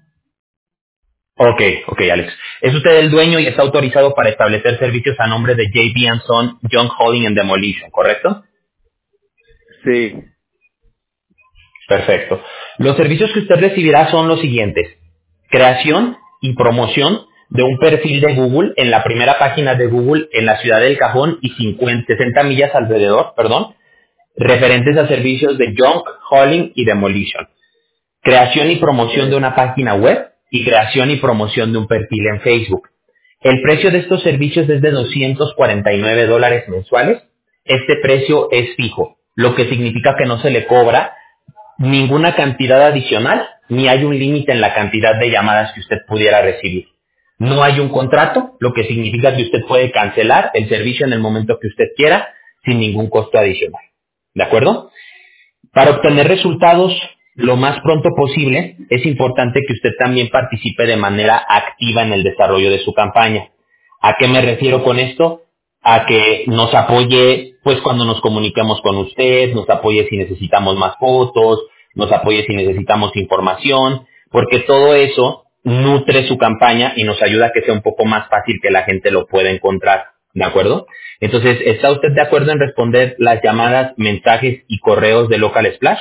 Ok, ok, Alex. ¿Es usted el dueño y está autorizado para establecer servicios a nombre de J B and Son, Junk Hauling and Demolition, correcto?
Sí,
Perfecto. Los servicios que usted recibirá son los siguientes. Creación y promoción de un perfil de Google en la primera página de Google en la ciudad del Cajón y cincuenta, sesenta millas alrededor, perdón, referentes a servicios de junk, hauling y demolition. Creación y promoción de
okay.
una página web y creación y promoción de un perfil en Facebook. El precio de estos servicios es de doscientos cuarenta y nueve dólares mensuales. Este precio es fijo, lo que significa que no se le cobra ninguna cantidad adicional, ni hay un límite en la cantidad de llamadas que usted pudiera recibir. No hay un contrato, lo que significa que usted puede cancelar el servicio en el momento que usted quiera, sin ningún costo adicional. ¿De acuerdo? Para obtener resultados lo más pronto posible, es importante que usted también participe de manera activa en el desarrollo de su campaña. ¿A qué me refiero con esto? A que nos apoye, pues cuando nos comuniquemos con usted, nos apoye si necesitamos más fotos, nos apoye si necesitamos información, porque todo eso nutre su campaña y nos ayuda a que sea un poco más fácil que la gente lo pueda encontrar. ¿De acuerdo? Entonces, ¿está usted de acuerdo en responder las llamadas, mensajes y correos de Local Splash?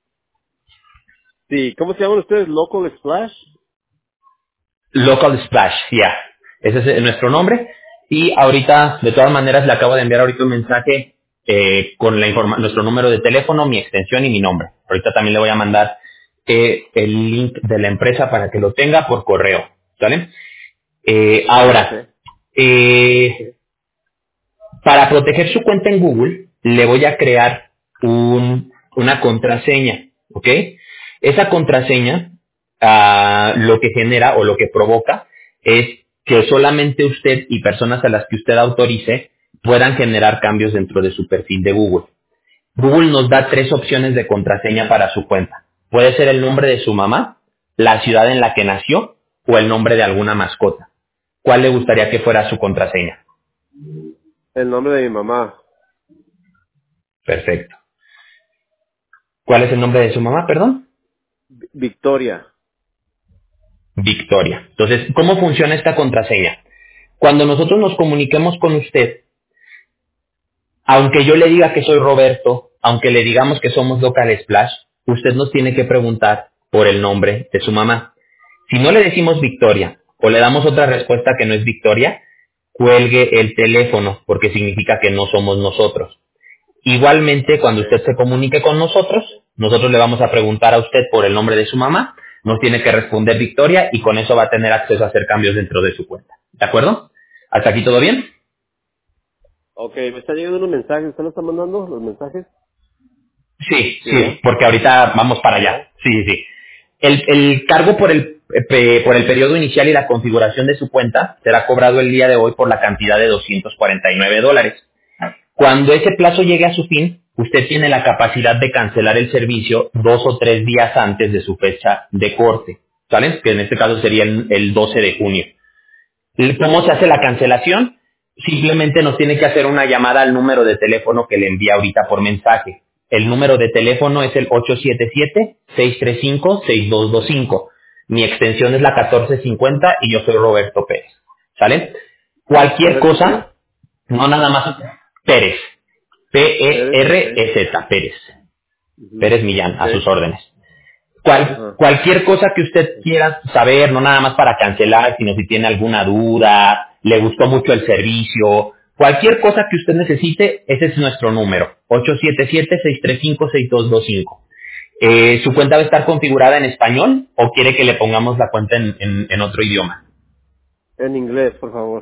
Sí, ¿cómo se llaman ustedes? Local Splash.
Local Splash, ya. Ese es eh, nuestro nombre. Y ahorita, de todas maneras, le acabo de enviar ahorita un mensaje eh, con la informa nuestro número de teléfono, mi extensión y mi nombre. Ahorita también le voy a mandar eh, el link de la empresa para que lo tenga por correo. ¿Sale? Eh, ahora,
Okay.
eh, para proteger su cuenta en Google, le voy a crear un, una contraseña, ¿ok? Esa contraseña, ah, lo que genera o lo que provoca es que solamente usted y personas a las que usted autorice puedan generar cambios dentro de su perfil de Google. Google nos da tres opciones de contraseña para su cuenta. Puede ser el nombre de su mamá, la ciudad en la que nació o el nombre de alguna mascota. ¿Cuál le gustaría que fuera su contraseña?
El nombre de mi mamá.
Perfecto. ¿Cuál es el nombre de su mamá, perdón?
Vi- Victoria.
Victoria. Entonces, ¿cómo funciona esta contraseña? Cuando nosotros nos comuniquemos con usted, aunque yo le diga que soy Roberto, aunque le digamos que somos Local Splash, usted nos tiene que preguntar por el nombre de su mamá. Si no le decimos Victoria o le damos otra respuesta que no es Victoria, cuelgue el teléfono porque significa que no somos nosotros. Igualmente, cuando usted se comunique con nosotros, nosotros le vamos a preguntar a usted por el nombre de su mamá, nos tiene que responder Victoria y con eso va a tener acceso a hacer cambios dentro de su cuenta. ¿De acuerdo? ¿Hasta aquí todo bien?
Ok, me está llegando unos mensajes. ¿Usted lo está mandando, los mensajes?
Sí,
Sí, ¿verdad?
sí, porque ahorita vamos para
¿Verdad?
allá. Sí, sí, sí. El, el cargo por el, eh, pe- por el periodo inicial y la configuración de su cuenta será cobrado el día de hoy por la cantidad de doscientos cuarenta y nueve dólares. Cuando ese plazo llegue a su fin, usted tiene la capacidad de cancelar el servicio dos o tres días antes de su fecha de corte, ¿sale? Que en este caso sería el, el doce de junio. ¿Cómo se hace la cancelación? Simplemente nos tiene que hacer una llamada al número de teléfono que le envía ahorita por mensaje. El número de teléfono es el ocho siete siete, seis tres cinco, seis dos dos cinco. Mi extensión es la catorce cincuenta y yo soy Roberto Pérez. ¿Sale? Cualquier
¿Roberto qué?
cosa, no nada más Pérez.
Pérez, ok.
P-E-R-E-Z, Pérez.
Ujú.
Pérez Millán,
Ok.
a sus órdenes. Cual-
Ajá.
cualquier cosa que usted quiera saber, no nada más para cancelar, sino si tiene alguna duda, le gustó mucho el servicio, cualquier cosa que usted necesite, ese es nuestro número, ocho siete siete, seis tres cinco, seis dos dos cinco. Eh, ¿Su cuenta va a estar configurada en español o quiere que le pongamos la cuenta en, en- en otro idioma?
En inglés, por favor.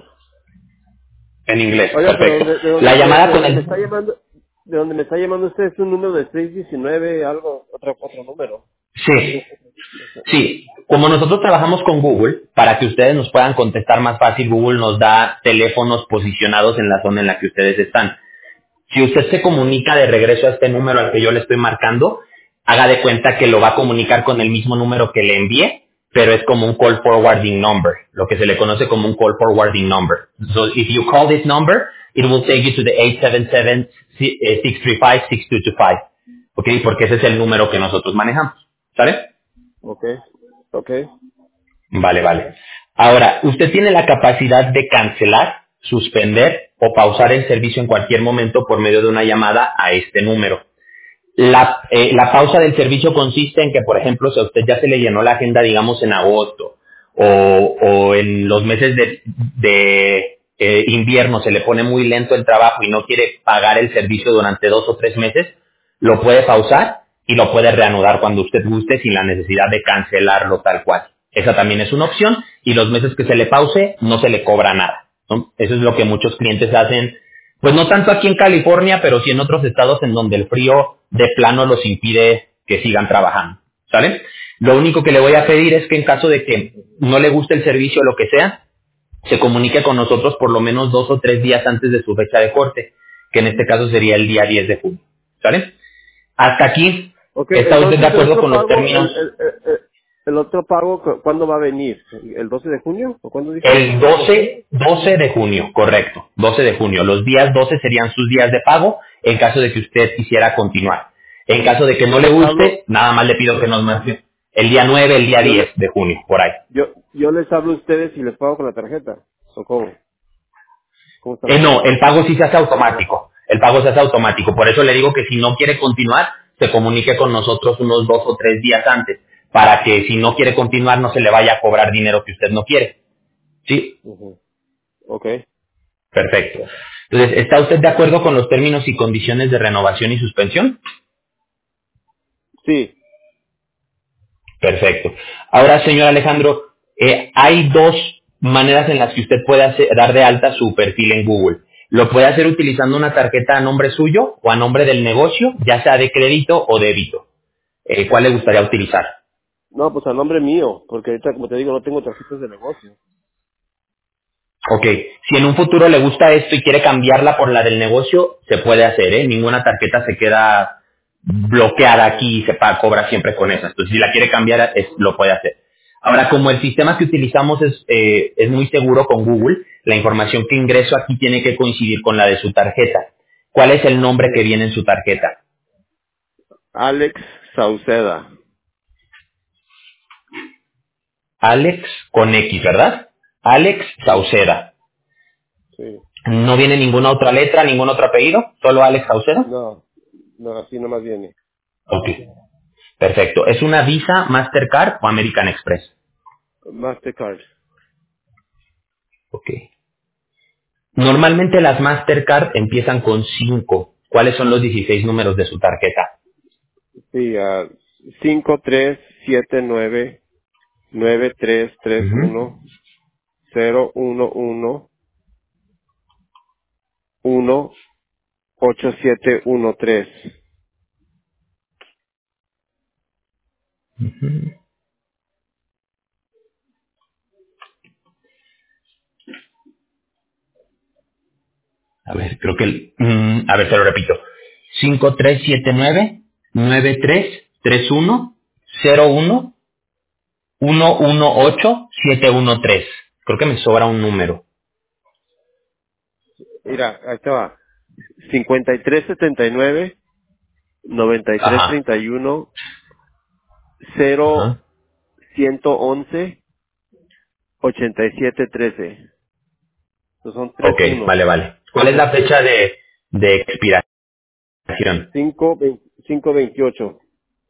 En inglés,
Oiga, pero
perfecto.
de, de,
La
donde, de,
llamada
de
con
donde me
el...
está llamando, de donde me está llamando usted es un número de seis diecinueve, algo, otro, otro número.
Sí, sí. Como nosotros trabajamos con Google, para que ustedes nos puedan contestar más fácil, Google nos da teléfonos posicionados en la zona en la que ustedes están. Si usted se comunica de regreso a este número al que yo le estoy marcando, haga de cuenta que lo va a comunicar con el mismo número que le envié, pero es como un call forwarding number, lo que se le conoce como un call forwarding number. So if you call this number, it will take you to the eight seven seven, six three five, six two two five. ¿Ok? Porque ese es el número que nosotros manejamos. ¿Sale?
Ok, ok.
Vale, vale. Ahora, usted tiene la capacidad de cancelar, suspender o pausar el servicio en cualquier momento por medio de una llamada a este número. La, eh, la pausa del servicio consiste en que, por ejemplo, si a usted ya se le llenó la agenda, digamos, en agosto o, o en los meses de, de, eh, invierno se le pone muy lento el trabajo y no quiere pagar el servicio durante dos o tres meses, lo puede pausar y lo puede reanudar cuando usted guste sin la necesidad de cancelarlo tal cual. Esa también es una opción y los meses que se le pause no se le cobra nada, ¿no? Eso es lo que muchos clientes hacen, pues no tanto aquí en California, pero sí en otros estados en donde el frío de plano los impide que sigan trabajando, ¿sale? Lo único que le voy a pedir es que en caso de que no le guste el servicio o lo que sea, se comunique con nosotros por lo menos dos o tres días antes de su fecha de corte, que en este caso sería el día diez de junio, ¿sale? Hasta aquí,
Ok,
¿está usted de
entonces el
acuerdo
otro
con los
pago, el,
términos?
el, el, el- el otro pago, cu- ¿cuándo va a venir? ¿El doce de junio? ¿O cuándo dijo?
El doce, doce de junio, correcto, doce de junio. Los días doce serían sus días de pago en caso de que usted quisiera continuar. En caso de que no
Yo
le
les hablo,
guste, nada más le pido que nos mande el día nueve, el día
yo
diez
le,
de junio, por ahí.
yo, yo les hablo a ustedes y les pago con la tarjeta. ¿O cómo? ¿Cómo
Eh,
estamos?
no, el pago sí se hace automático. El pago se hace automático. Por eso le digo que si no quiere continuar, se comunique con nosotros unos dos o tres días antes, para que si no quiere continuar no se le vaya a cobrar dinero que usted no quiere. Sí,
Ujú. Ok.
perfecto. Entonces, ¿está usted de acuerdo con los términos y condiciones de renovación y suspensión?
Sí.
Perfecto. Ahora, señor Alejandro, eh, hay dos maneras en las que usted puede hacer- dar de alta su perfil en Google. Lo puede hacer utilizando una tarjeta a nombre suyo o a nombre del negocio, ya sea de crédito o débito. Eh, ¿Cuál le gustaría utilizar?
No, pues a nombre mío, porque ahorita, como te digo, no tengo tarjetas de negocio.
Ok, si en un futuro le gusta esto y quiere cambiarla por la del negocio, se puede hacer, ¿eh? Ninguna tarjeta se queda bloqueada aquí y se paga, cobra siempre con esa. Entonces, si la quiere cambiar, es, lo puede hacer. Ahora, como el sistema que utilizamos es, eh, es muy seguro con Google, la información que ingreso aquí tiene que coincidir con la de su tarjeta. ¿Cuál es el nombre que
Sí.
viene en su tarjeta?
Alex Sauceda.
Alex con X, ¿verdad? Alex
Sí.
Sauceda.
Sí.
¿No viene ninguna otra letra, ningún otro apellido? ¿Solo Alex Sauceda?
No, no, así nomás viene.
Ok, perfecto. ¿Es una Visa, Mastercard o American Express?
Mastercard.
Ok. Normalmente las Mastercard empiezan con cinco. ¿Cuáles son los dieciséis números de su tarjeta?
Sí, uh, cinco tres siete nueve nueve tres tres
Ujú.
uno cero uno uno uno ocho siete uno tres.
A ver, creo que... el- mm, a ver, te lo repito. cinco tres siete nueve nueve tres tres uno cero uno uno uno ocho siete uno tres. Creo que me sobra un número.
Mira, ahí te va. cincuenta y tres setenta y nueve noventa y tres
Ajá.
treinta y uno cero
Ajá.
ciento once ochenta y siete trece. Esos son tres
Ok,
unos.
vale, vale. ¿Cuál es la fecha de, de expiración?
cinco veintiocho.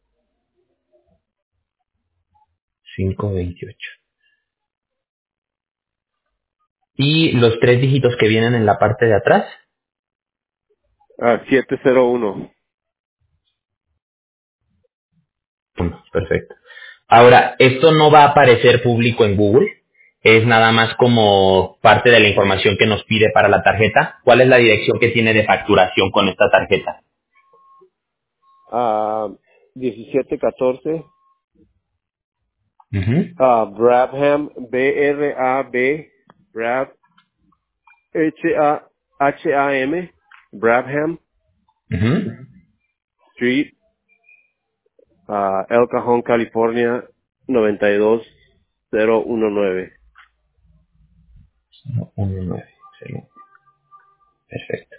cinco veintiocho. ¿Y los tres dígitos que vienen en la parte de atrás?
Ah, siete cero uno.
Uno, perfecto. Ahora, esto no va a aparecer público en Google, es nada más como parte de la información que nos pide para la tarjeta. ¿Cuál es la dirección que tiene de facturación con esta tarjeta?
Ah, diecisiete catorce.
Ujú,
Ah, Brabham, B R A B, Brab, H A H A M, Brabham
ujú.
Street, ah, El Cajon, California, noventa y dos cero uno nueve.
Uno, nueve, excelente, perfecto.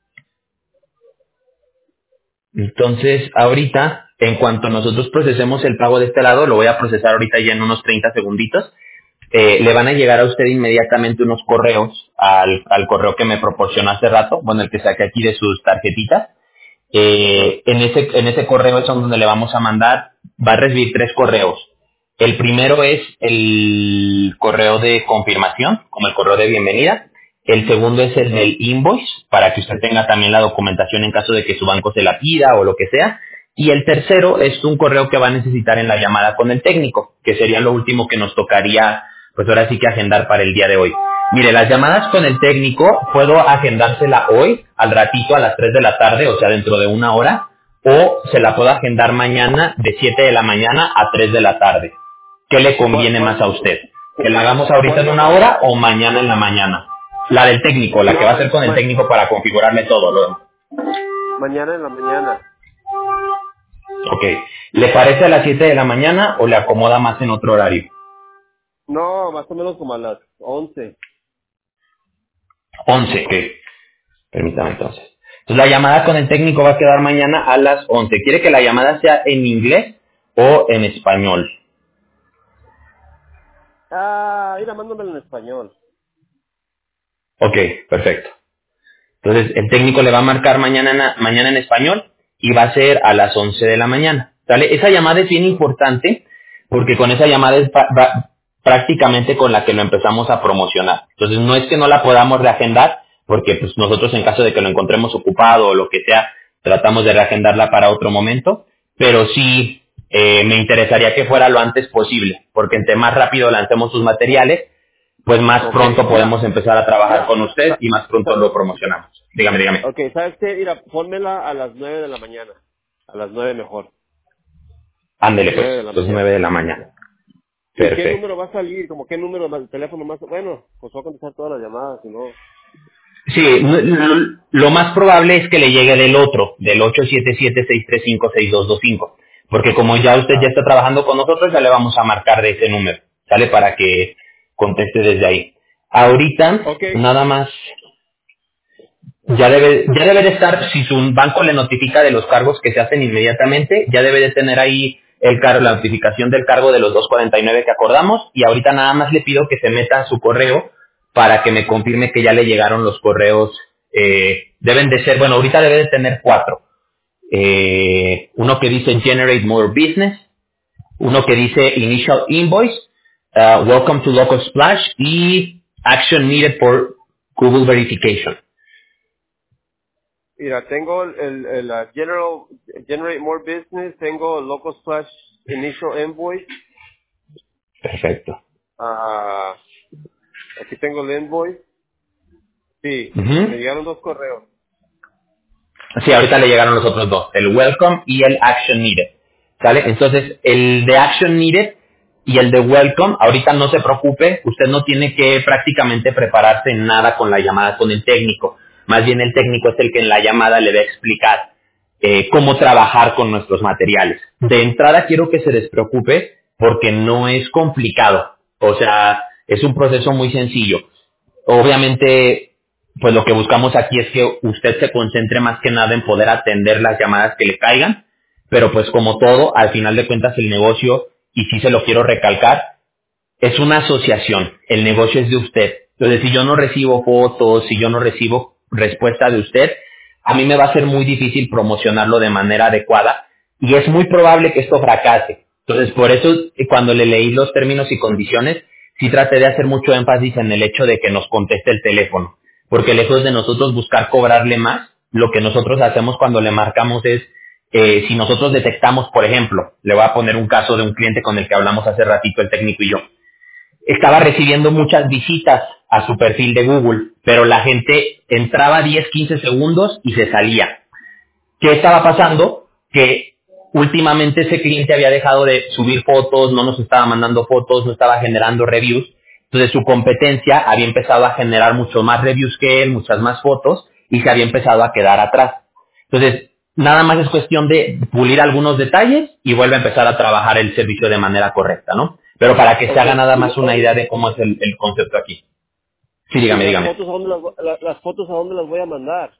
Entonces, ahorita, en cuanto nosotros procesemos el pago de este lado, lo voy a procesar ahorita ya en unos treinta segunditos. Eh, le van a llegar a usted inmediatamente unos correos al, al correo que me proporcionó hace rato, bueno, el que saqué aquí de sus tarjetitas.
Ah,
Eh, en, ese, en ese correo es donde le vamos a mandar, va a recibir tres correos. El primero es el correo de confirmación, como el correo de bienvenida. El segundo es el del invoice, para que usted tenga también la documentación en caso de que su banco se la pida o lo que sea. Y el tercero es un correo que va a necesitar en la llamada con el técnico, que sería lo último que nos tocaría, pues ahora sí que agendar para el día de hoy. Mire, las llamadas con el técnico puedo agendársela hoy, al ratito a las tres de la tarde, o sea, dentro de una hora, o se la puedo agendar mañana de siete de la mañana a tres de la tarde. ¿Qué le
¿cuál,
conviene más
cuál,
a usted? ¿Que la hagamos ahorita en
cuál?
una hora o mañana en la mañana? La del técnico, la que
No,
va a
ma,
hacer con el
ma-
técnico para configurarle todo. ¿No?
mañana en la mañana.
Ok. ¿Le parece a las siete de la mañana o le acomoda más en otro horario?
No, más o menos como a las once.
Once. Ok. Permítame entonces. Entonces la llamada con el técnico va a quedar mañana a las once. ¿Quiere que la llamada sea en inglés o en español?
Ah, mira, mándamelo en español.
Ok, perfecto. Entonces el técnico le va a marcar mañana, en- mañana en español y va a ser a las once de la mañana. ¿Sale? Esa llamada es bien importante porque con esa llamada es pa- va- prácticamente con la que lo empezamos a promocionar. Entonces no es que no la podamos reagendar porque pues nosotros en caso de que lo encontremos ocupado o lo que sea, tratamos de reagendarla para otro momento, pero sí eh, me interesaría que fuera lo antes posible porque entre más rápido lancemos sus materiales, pues más
Ok,
pronto
mira,
podemos empezar a trabajar con usted
sa-
y más pronto
sa-
lo promocionamos. Dígame, dígame.
ok, ¿sabes qué? Mira, pónmela a las nueve de la mañana. A las nueve mejor.
Ándele pues,
Nueve de la
pues nueve
mañana.
de la mañana.
¿Y qué
Perfecto.
número va a salir? ¿Como qué número más, el teléfono más? Bueno, pues voy a contestar todas las llamadas, si no.
Sí, no- lo, lo más probable es que le llegue del otro, del ocho siete siete, seis tres cinco, seis dos dos cinco. Porque como ya usted ya
Ah,
está trabajando con nosotros, ya le vamos a marcar de ese número. ¿Sale? Para que conteste desde ahí. Ahorita,
ok.
nada más, ya debe, ya debe de estar, si su banco le notifica de los cargos que se hacen inmediatamente, ya debe de tener ahí el cargo, la notificación del cargo de los dos cuarenta y nueve que acordamos, y ahorita nada más le pido que se meta a su correo para que me confirme que ya le llegaron los correos. Eh, deben de ser, bueno, ahorita debe de tener cuatro. Eh, uno que dice Generate More Business, uno que dice Initial Invoice, uh, Welcome to Local Splash y Action Needed for Google Verification.
Mira, tengo el, el, el, uh, General, Generate More Business, tengo Local Splash Initial Invoice,
Perfecto.
ah, aquí tengo el invoice, sí, me
Ujú.
llegaron dos correos.
Sí, ahorita le llegaron los otros dos, el Welcome y el Action Needed. ¿Sale? Entonces, el de Action Needed y el de Welcome, ahorita no se preocupe, usted no tiene que prácticamente prepararse en nada con la llamada con el técnico. Más bien el técnico es el que en la llamada le va a explicar eh, cómo trabajar con nuestros materiales. De entrada quiero que se despreocupe porque no es complicado. O sea, es un proceso muy sencillo. Obviamente, pues lo que buscamos aquí es que usted se concentre más que nada en poder atender las llamadas que le caigan, pero pues como todo, al final de cuentas el negocio, y sí se lo quiero recalcar, es una asociación, el negocio es de usted. Entonces, si yo no recibo fotos, si yo no recibo respuesta de usted, a mí me va a ser muy difícil promocionarlo de manera adecuada y es muy probable que esto fracase. Entonces, por eso, eh, cuando le leí los términos y condiciones, sí traté de hacer mucho énfasis en el hecho de que nos conteste el teléfono. Porque lejos de nosotros buscar cobrarle más, lo que nosotros hacemos cuando le marcamos es, eh, si nosotros detectamos, por ejemplo, le voy a poner un caso de un cliente con el que hablamos hace ratito, el técnico y yo, estaba recibiendo muchas visitas a su perfil de Google, pero la gente entraba diez, quince segundos y se salía. ¿Qué estaba pasando? Que últimamente ese cliente había dejado de subir fotos, no nos estaba mandando fotos, no estaba generando reviews. Entonces su competencia había empezado a generar mucho más reviews que él, muchas más fotos, y se había empezado a quedar atrás. Entonces, nada más es cuestión de pulir algunos detalles y vuelve a empezar a trabajar el servicio de manera correcta, ¿no? Pero para que se
Ok,
haga nada
y,
más una
oye,
idea de cómo es el, el concepto aquí. Sí,
¿y
dígame,
las
dígame.
fotos a dónde las, vo- la- las fotos a dónde las voy a mandar?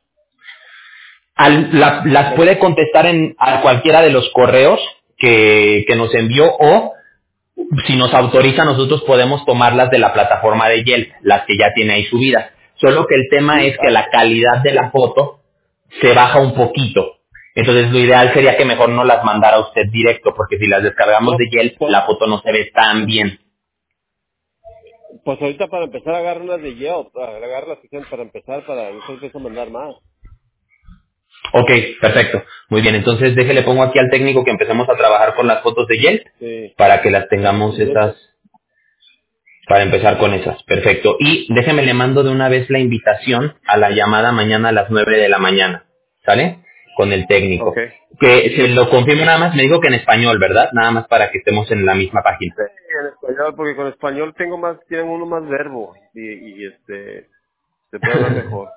Al- la- las
Me-
puede contestar en a cualquiera de los correos que, que nos envió o si nos autoriza nosotros podemos tomarlas de la plataforma de Yelp, las que ya tiene ahí subidas. Solo que el tema
sí,
es que
ah,
la calidad de la foto se baja un poquito. Entonces lo ideal sería que mejor no las mandara usted directo, porque si las descargamos
no,
de Yelp,
pues,
la foto no se ve tan bien.
pues ahorita para empezar a agarrar unas de Yelp, a agarrar las que sean para empezar, para después empiezo a mandar más.
Ok, perfecto. Muy bien, entonces déjele pongo aquí al técnico que empecemos a trabajar con las fotos de Yelp
Sí.
para que las tengamos
Y de-
esas, para empezar con esas. Perfecto. Y déjeme le mando de una vez la invitación a la llamada mañana a las nueve de la mañana. ¿Sale? Con el
ok.
técnico. Que se lo confirmo nada más, me dijo que en español, ¿verdad? Nada más para que estemos en la misma página.
Sí, en español, porque con español tengo más, tienen uno más verbo y, y este, se puede hablar mejor.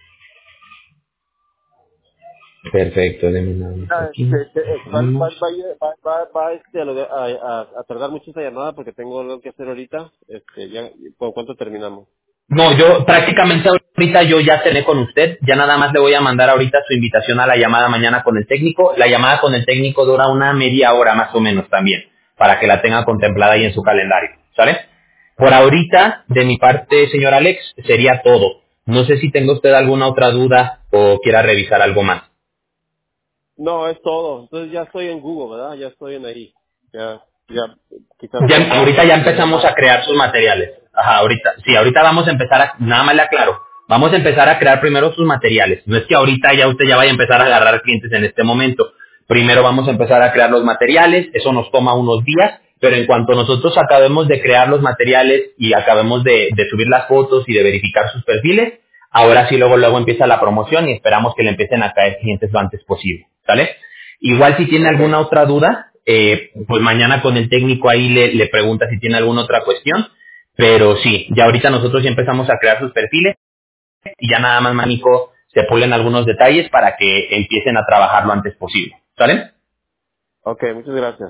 Perfecto, déme nada más
Ah,
aquí.
este, este, eh, va, va,
Vamos.
va, va, va, va, este, a, lo de- a, a, a tardar mucho esta llamada porque tengo algo que hacer ahorita. Este, ya, ¿con cuánto terminamos?
No, yo prácticamente ahorita yo ya cené con usted, ya nada más le voy a mandar ahorita su invitación a la llamada mañana con el técnico. La llamada con el técnico dura una media hora más o menos también, para que la tenga contemplada ahí en su calendario, ¿sale? Por ahorita, de mi parte, señor Alex, sería todo. No sé si tenga usted alguna otra duda o quiera revisar algo más.
No, es todo. Entonces ya estoy en Google, ¿verdad? Ya estoy en ahí. Ya, ya, quizás
Ya,
tenga
ahorita ya
una
empezamos
llamada.
a crear sus materiales. Ajá, ahorita, sí, ahorita vamos a empezar a, nada más le aclaro, vamos a empezar a crear primero sus materiales. No es que ahorita ya usted ya vaya a empezar a agarrar clientes en este momento. Primero vamos a empezar a crear los materiales, eso nos toma unos días, pero en cuanto nosotros acabemos de crear los materiales y acabemos de, de subir las fotos y de verificar sus perfiles, ahora sí luego luego empieza la promoción y esperamos que le empiecen a caer clientes lo antes posible, ¿sale? Igual si tiene
Ok.
alguna otra duda, eh, pues mañana con el técnico ahí le, le pregunta si tiene alguna otra cuestión, pero sí, ya ahorita nosotros ya empezamos a crear sus perfiles y ya nada más, Manico, se pulen algunos detalles para que empiecen a trabajar lo antes posible, ¿sale?
Ok, muchas gracias.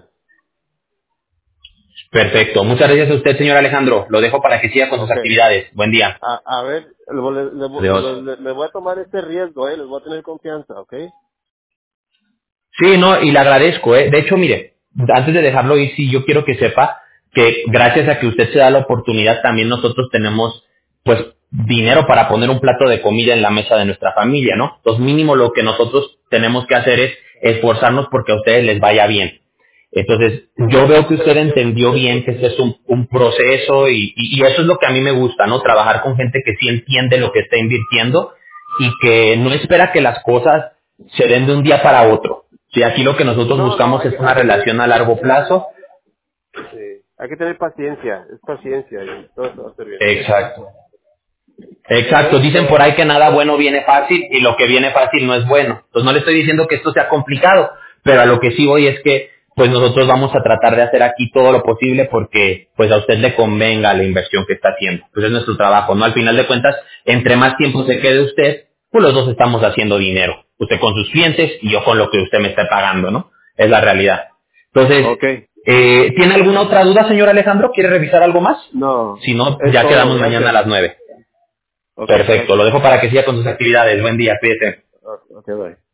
Perfecto, muchas gracias a usted, señor Alejandro, lo dejo para que siga con sus
Ok.
actividades, buen día.
A, a ver, le, le- le-
Adiós.
le- le- le voy a tomar este riesgo, ¿eh? Les voy a tener confianza, ¿ok?
Sí, no, y le agradezco, ¿eh? De hecho, mire, antes de dejarlo ir, sí, yo quiero que sepa que gracias a que usted se da la oportunidad, también nosotros tenemos, pues, dinero para poner un plato de comida en la mesa de nuestra familia, ¿no? Entonces, mínimo lo que nosotros tenemos que hacer es esforzarnos porque a ustedes les vaya bien. Entonces, yo veo que usted entendió bien que este es un, un proceso y, y, y eso es lo que a mí me gusta, ¿no? Trabajar con gente que sí entiende lo que está invirtiendo y que no espera que las cosas se den de un día para otro. Sí, aquí lo que nosotros
No, no,
buscamos
hay
es
que, hay
una
que tener,
relación a largo plazo.
sí, hay que tener paciencia, es paciencia y todo se va a hacer bien.
Exacto. Exacto, dicen por ahí que nada bueno viene fácil y lo que viene fácil no es bueno. Entonces no le estoy diciendo que esto sea complicado, pero a lo que sí voy es que pues nosotros vamos a tratar de hacer aquí todo lo posible porque pues a usted le convenga la inversión que está haciendo. Pues es nuestro trabajo, ¿no? Al final de cuentas, entre más tiempo se quede usted, pues los dos estamos haciendo dinero. Usted con sus clientes y yo con lo que usted me está pagando, ¿no? Es la realidad. Entonces,
Ok,
eh, ¿tiene alguna otra duda, señor Alejandro? ¿Quiere revisar algo más?
no,
Si no,
es
ya
todo,
quedamos mañana a
gracias.
las nueve.
Ok,
Perfecto, lo
gracias.
dejo para que siga con sus actividades. Buen día, cuídate.
Ok, bye.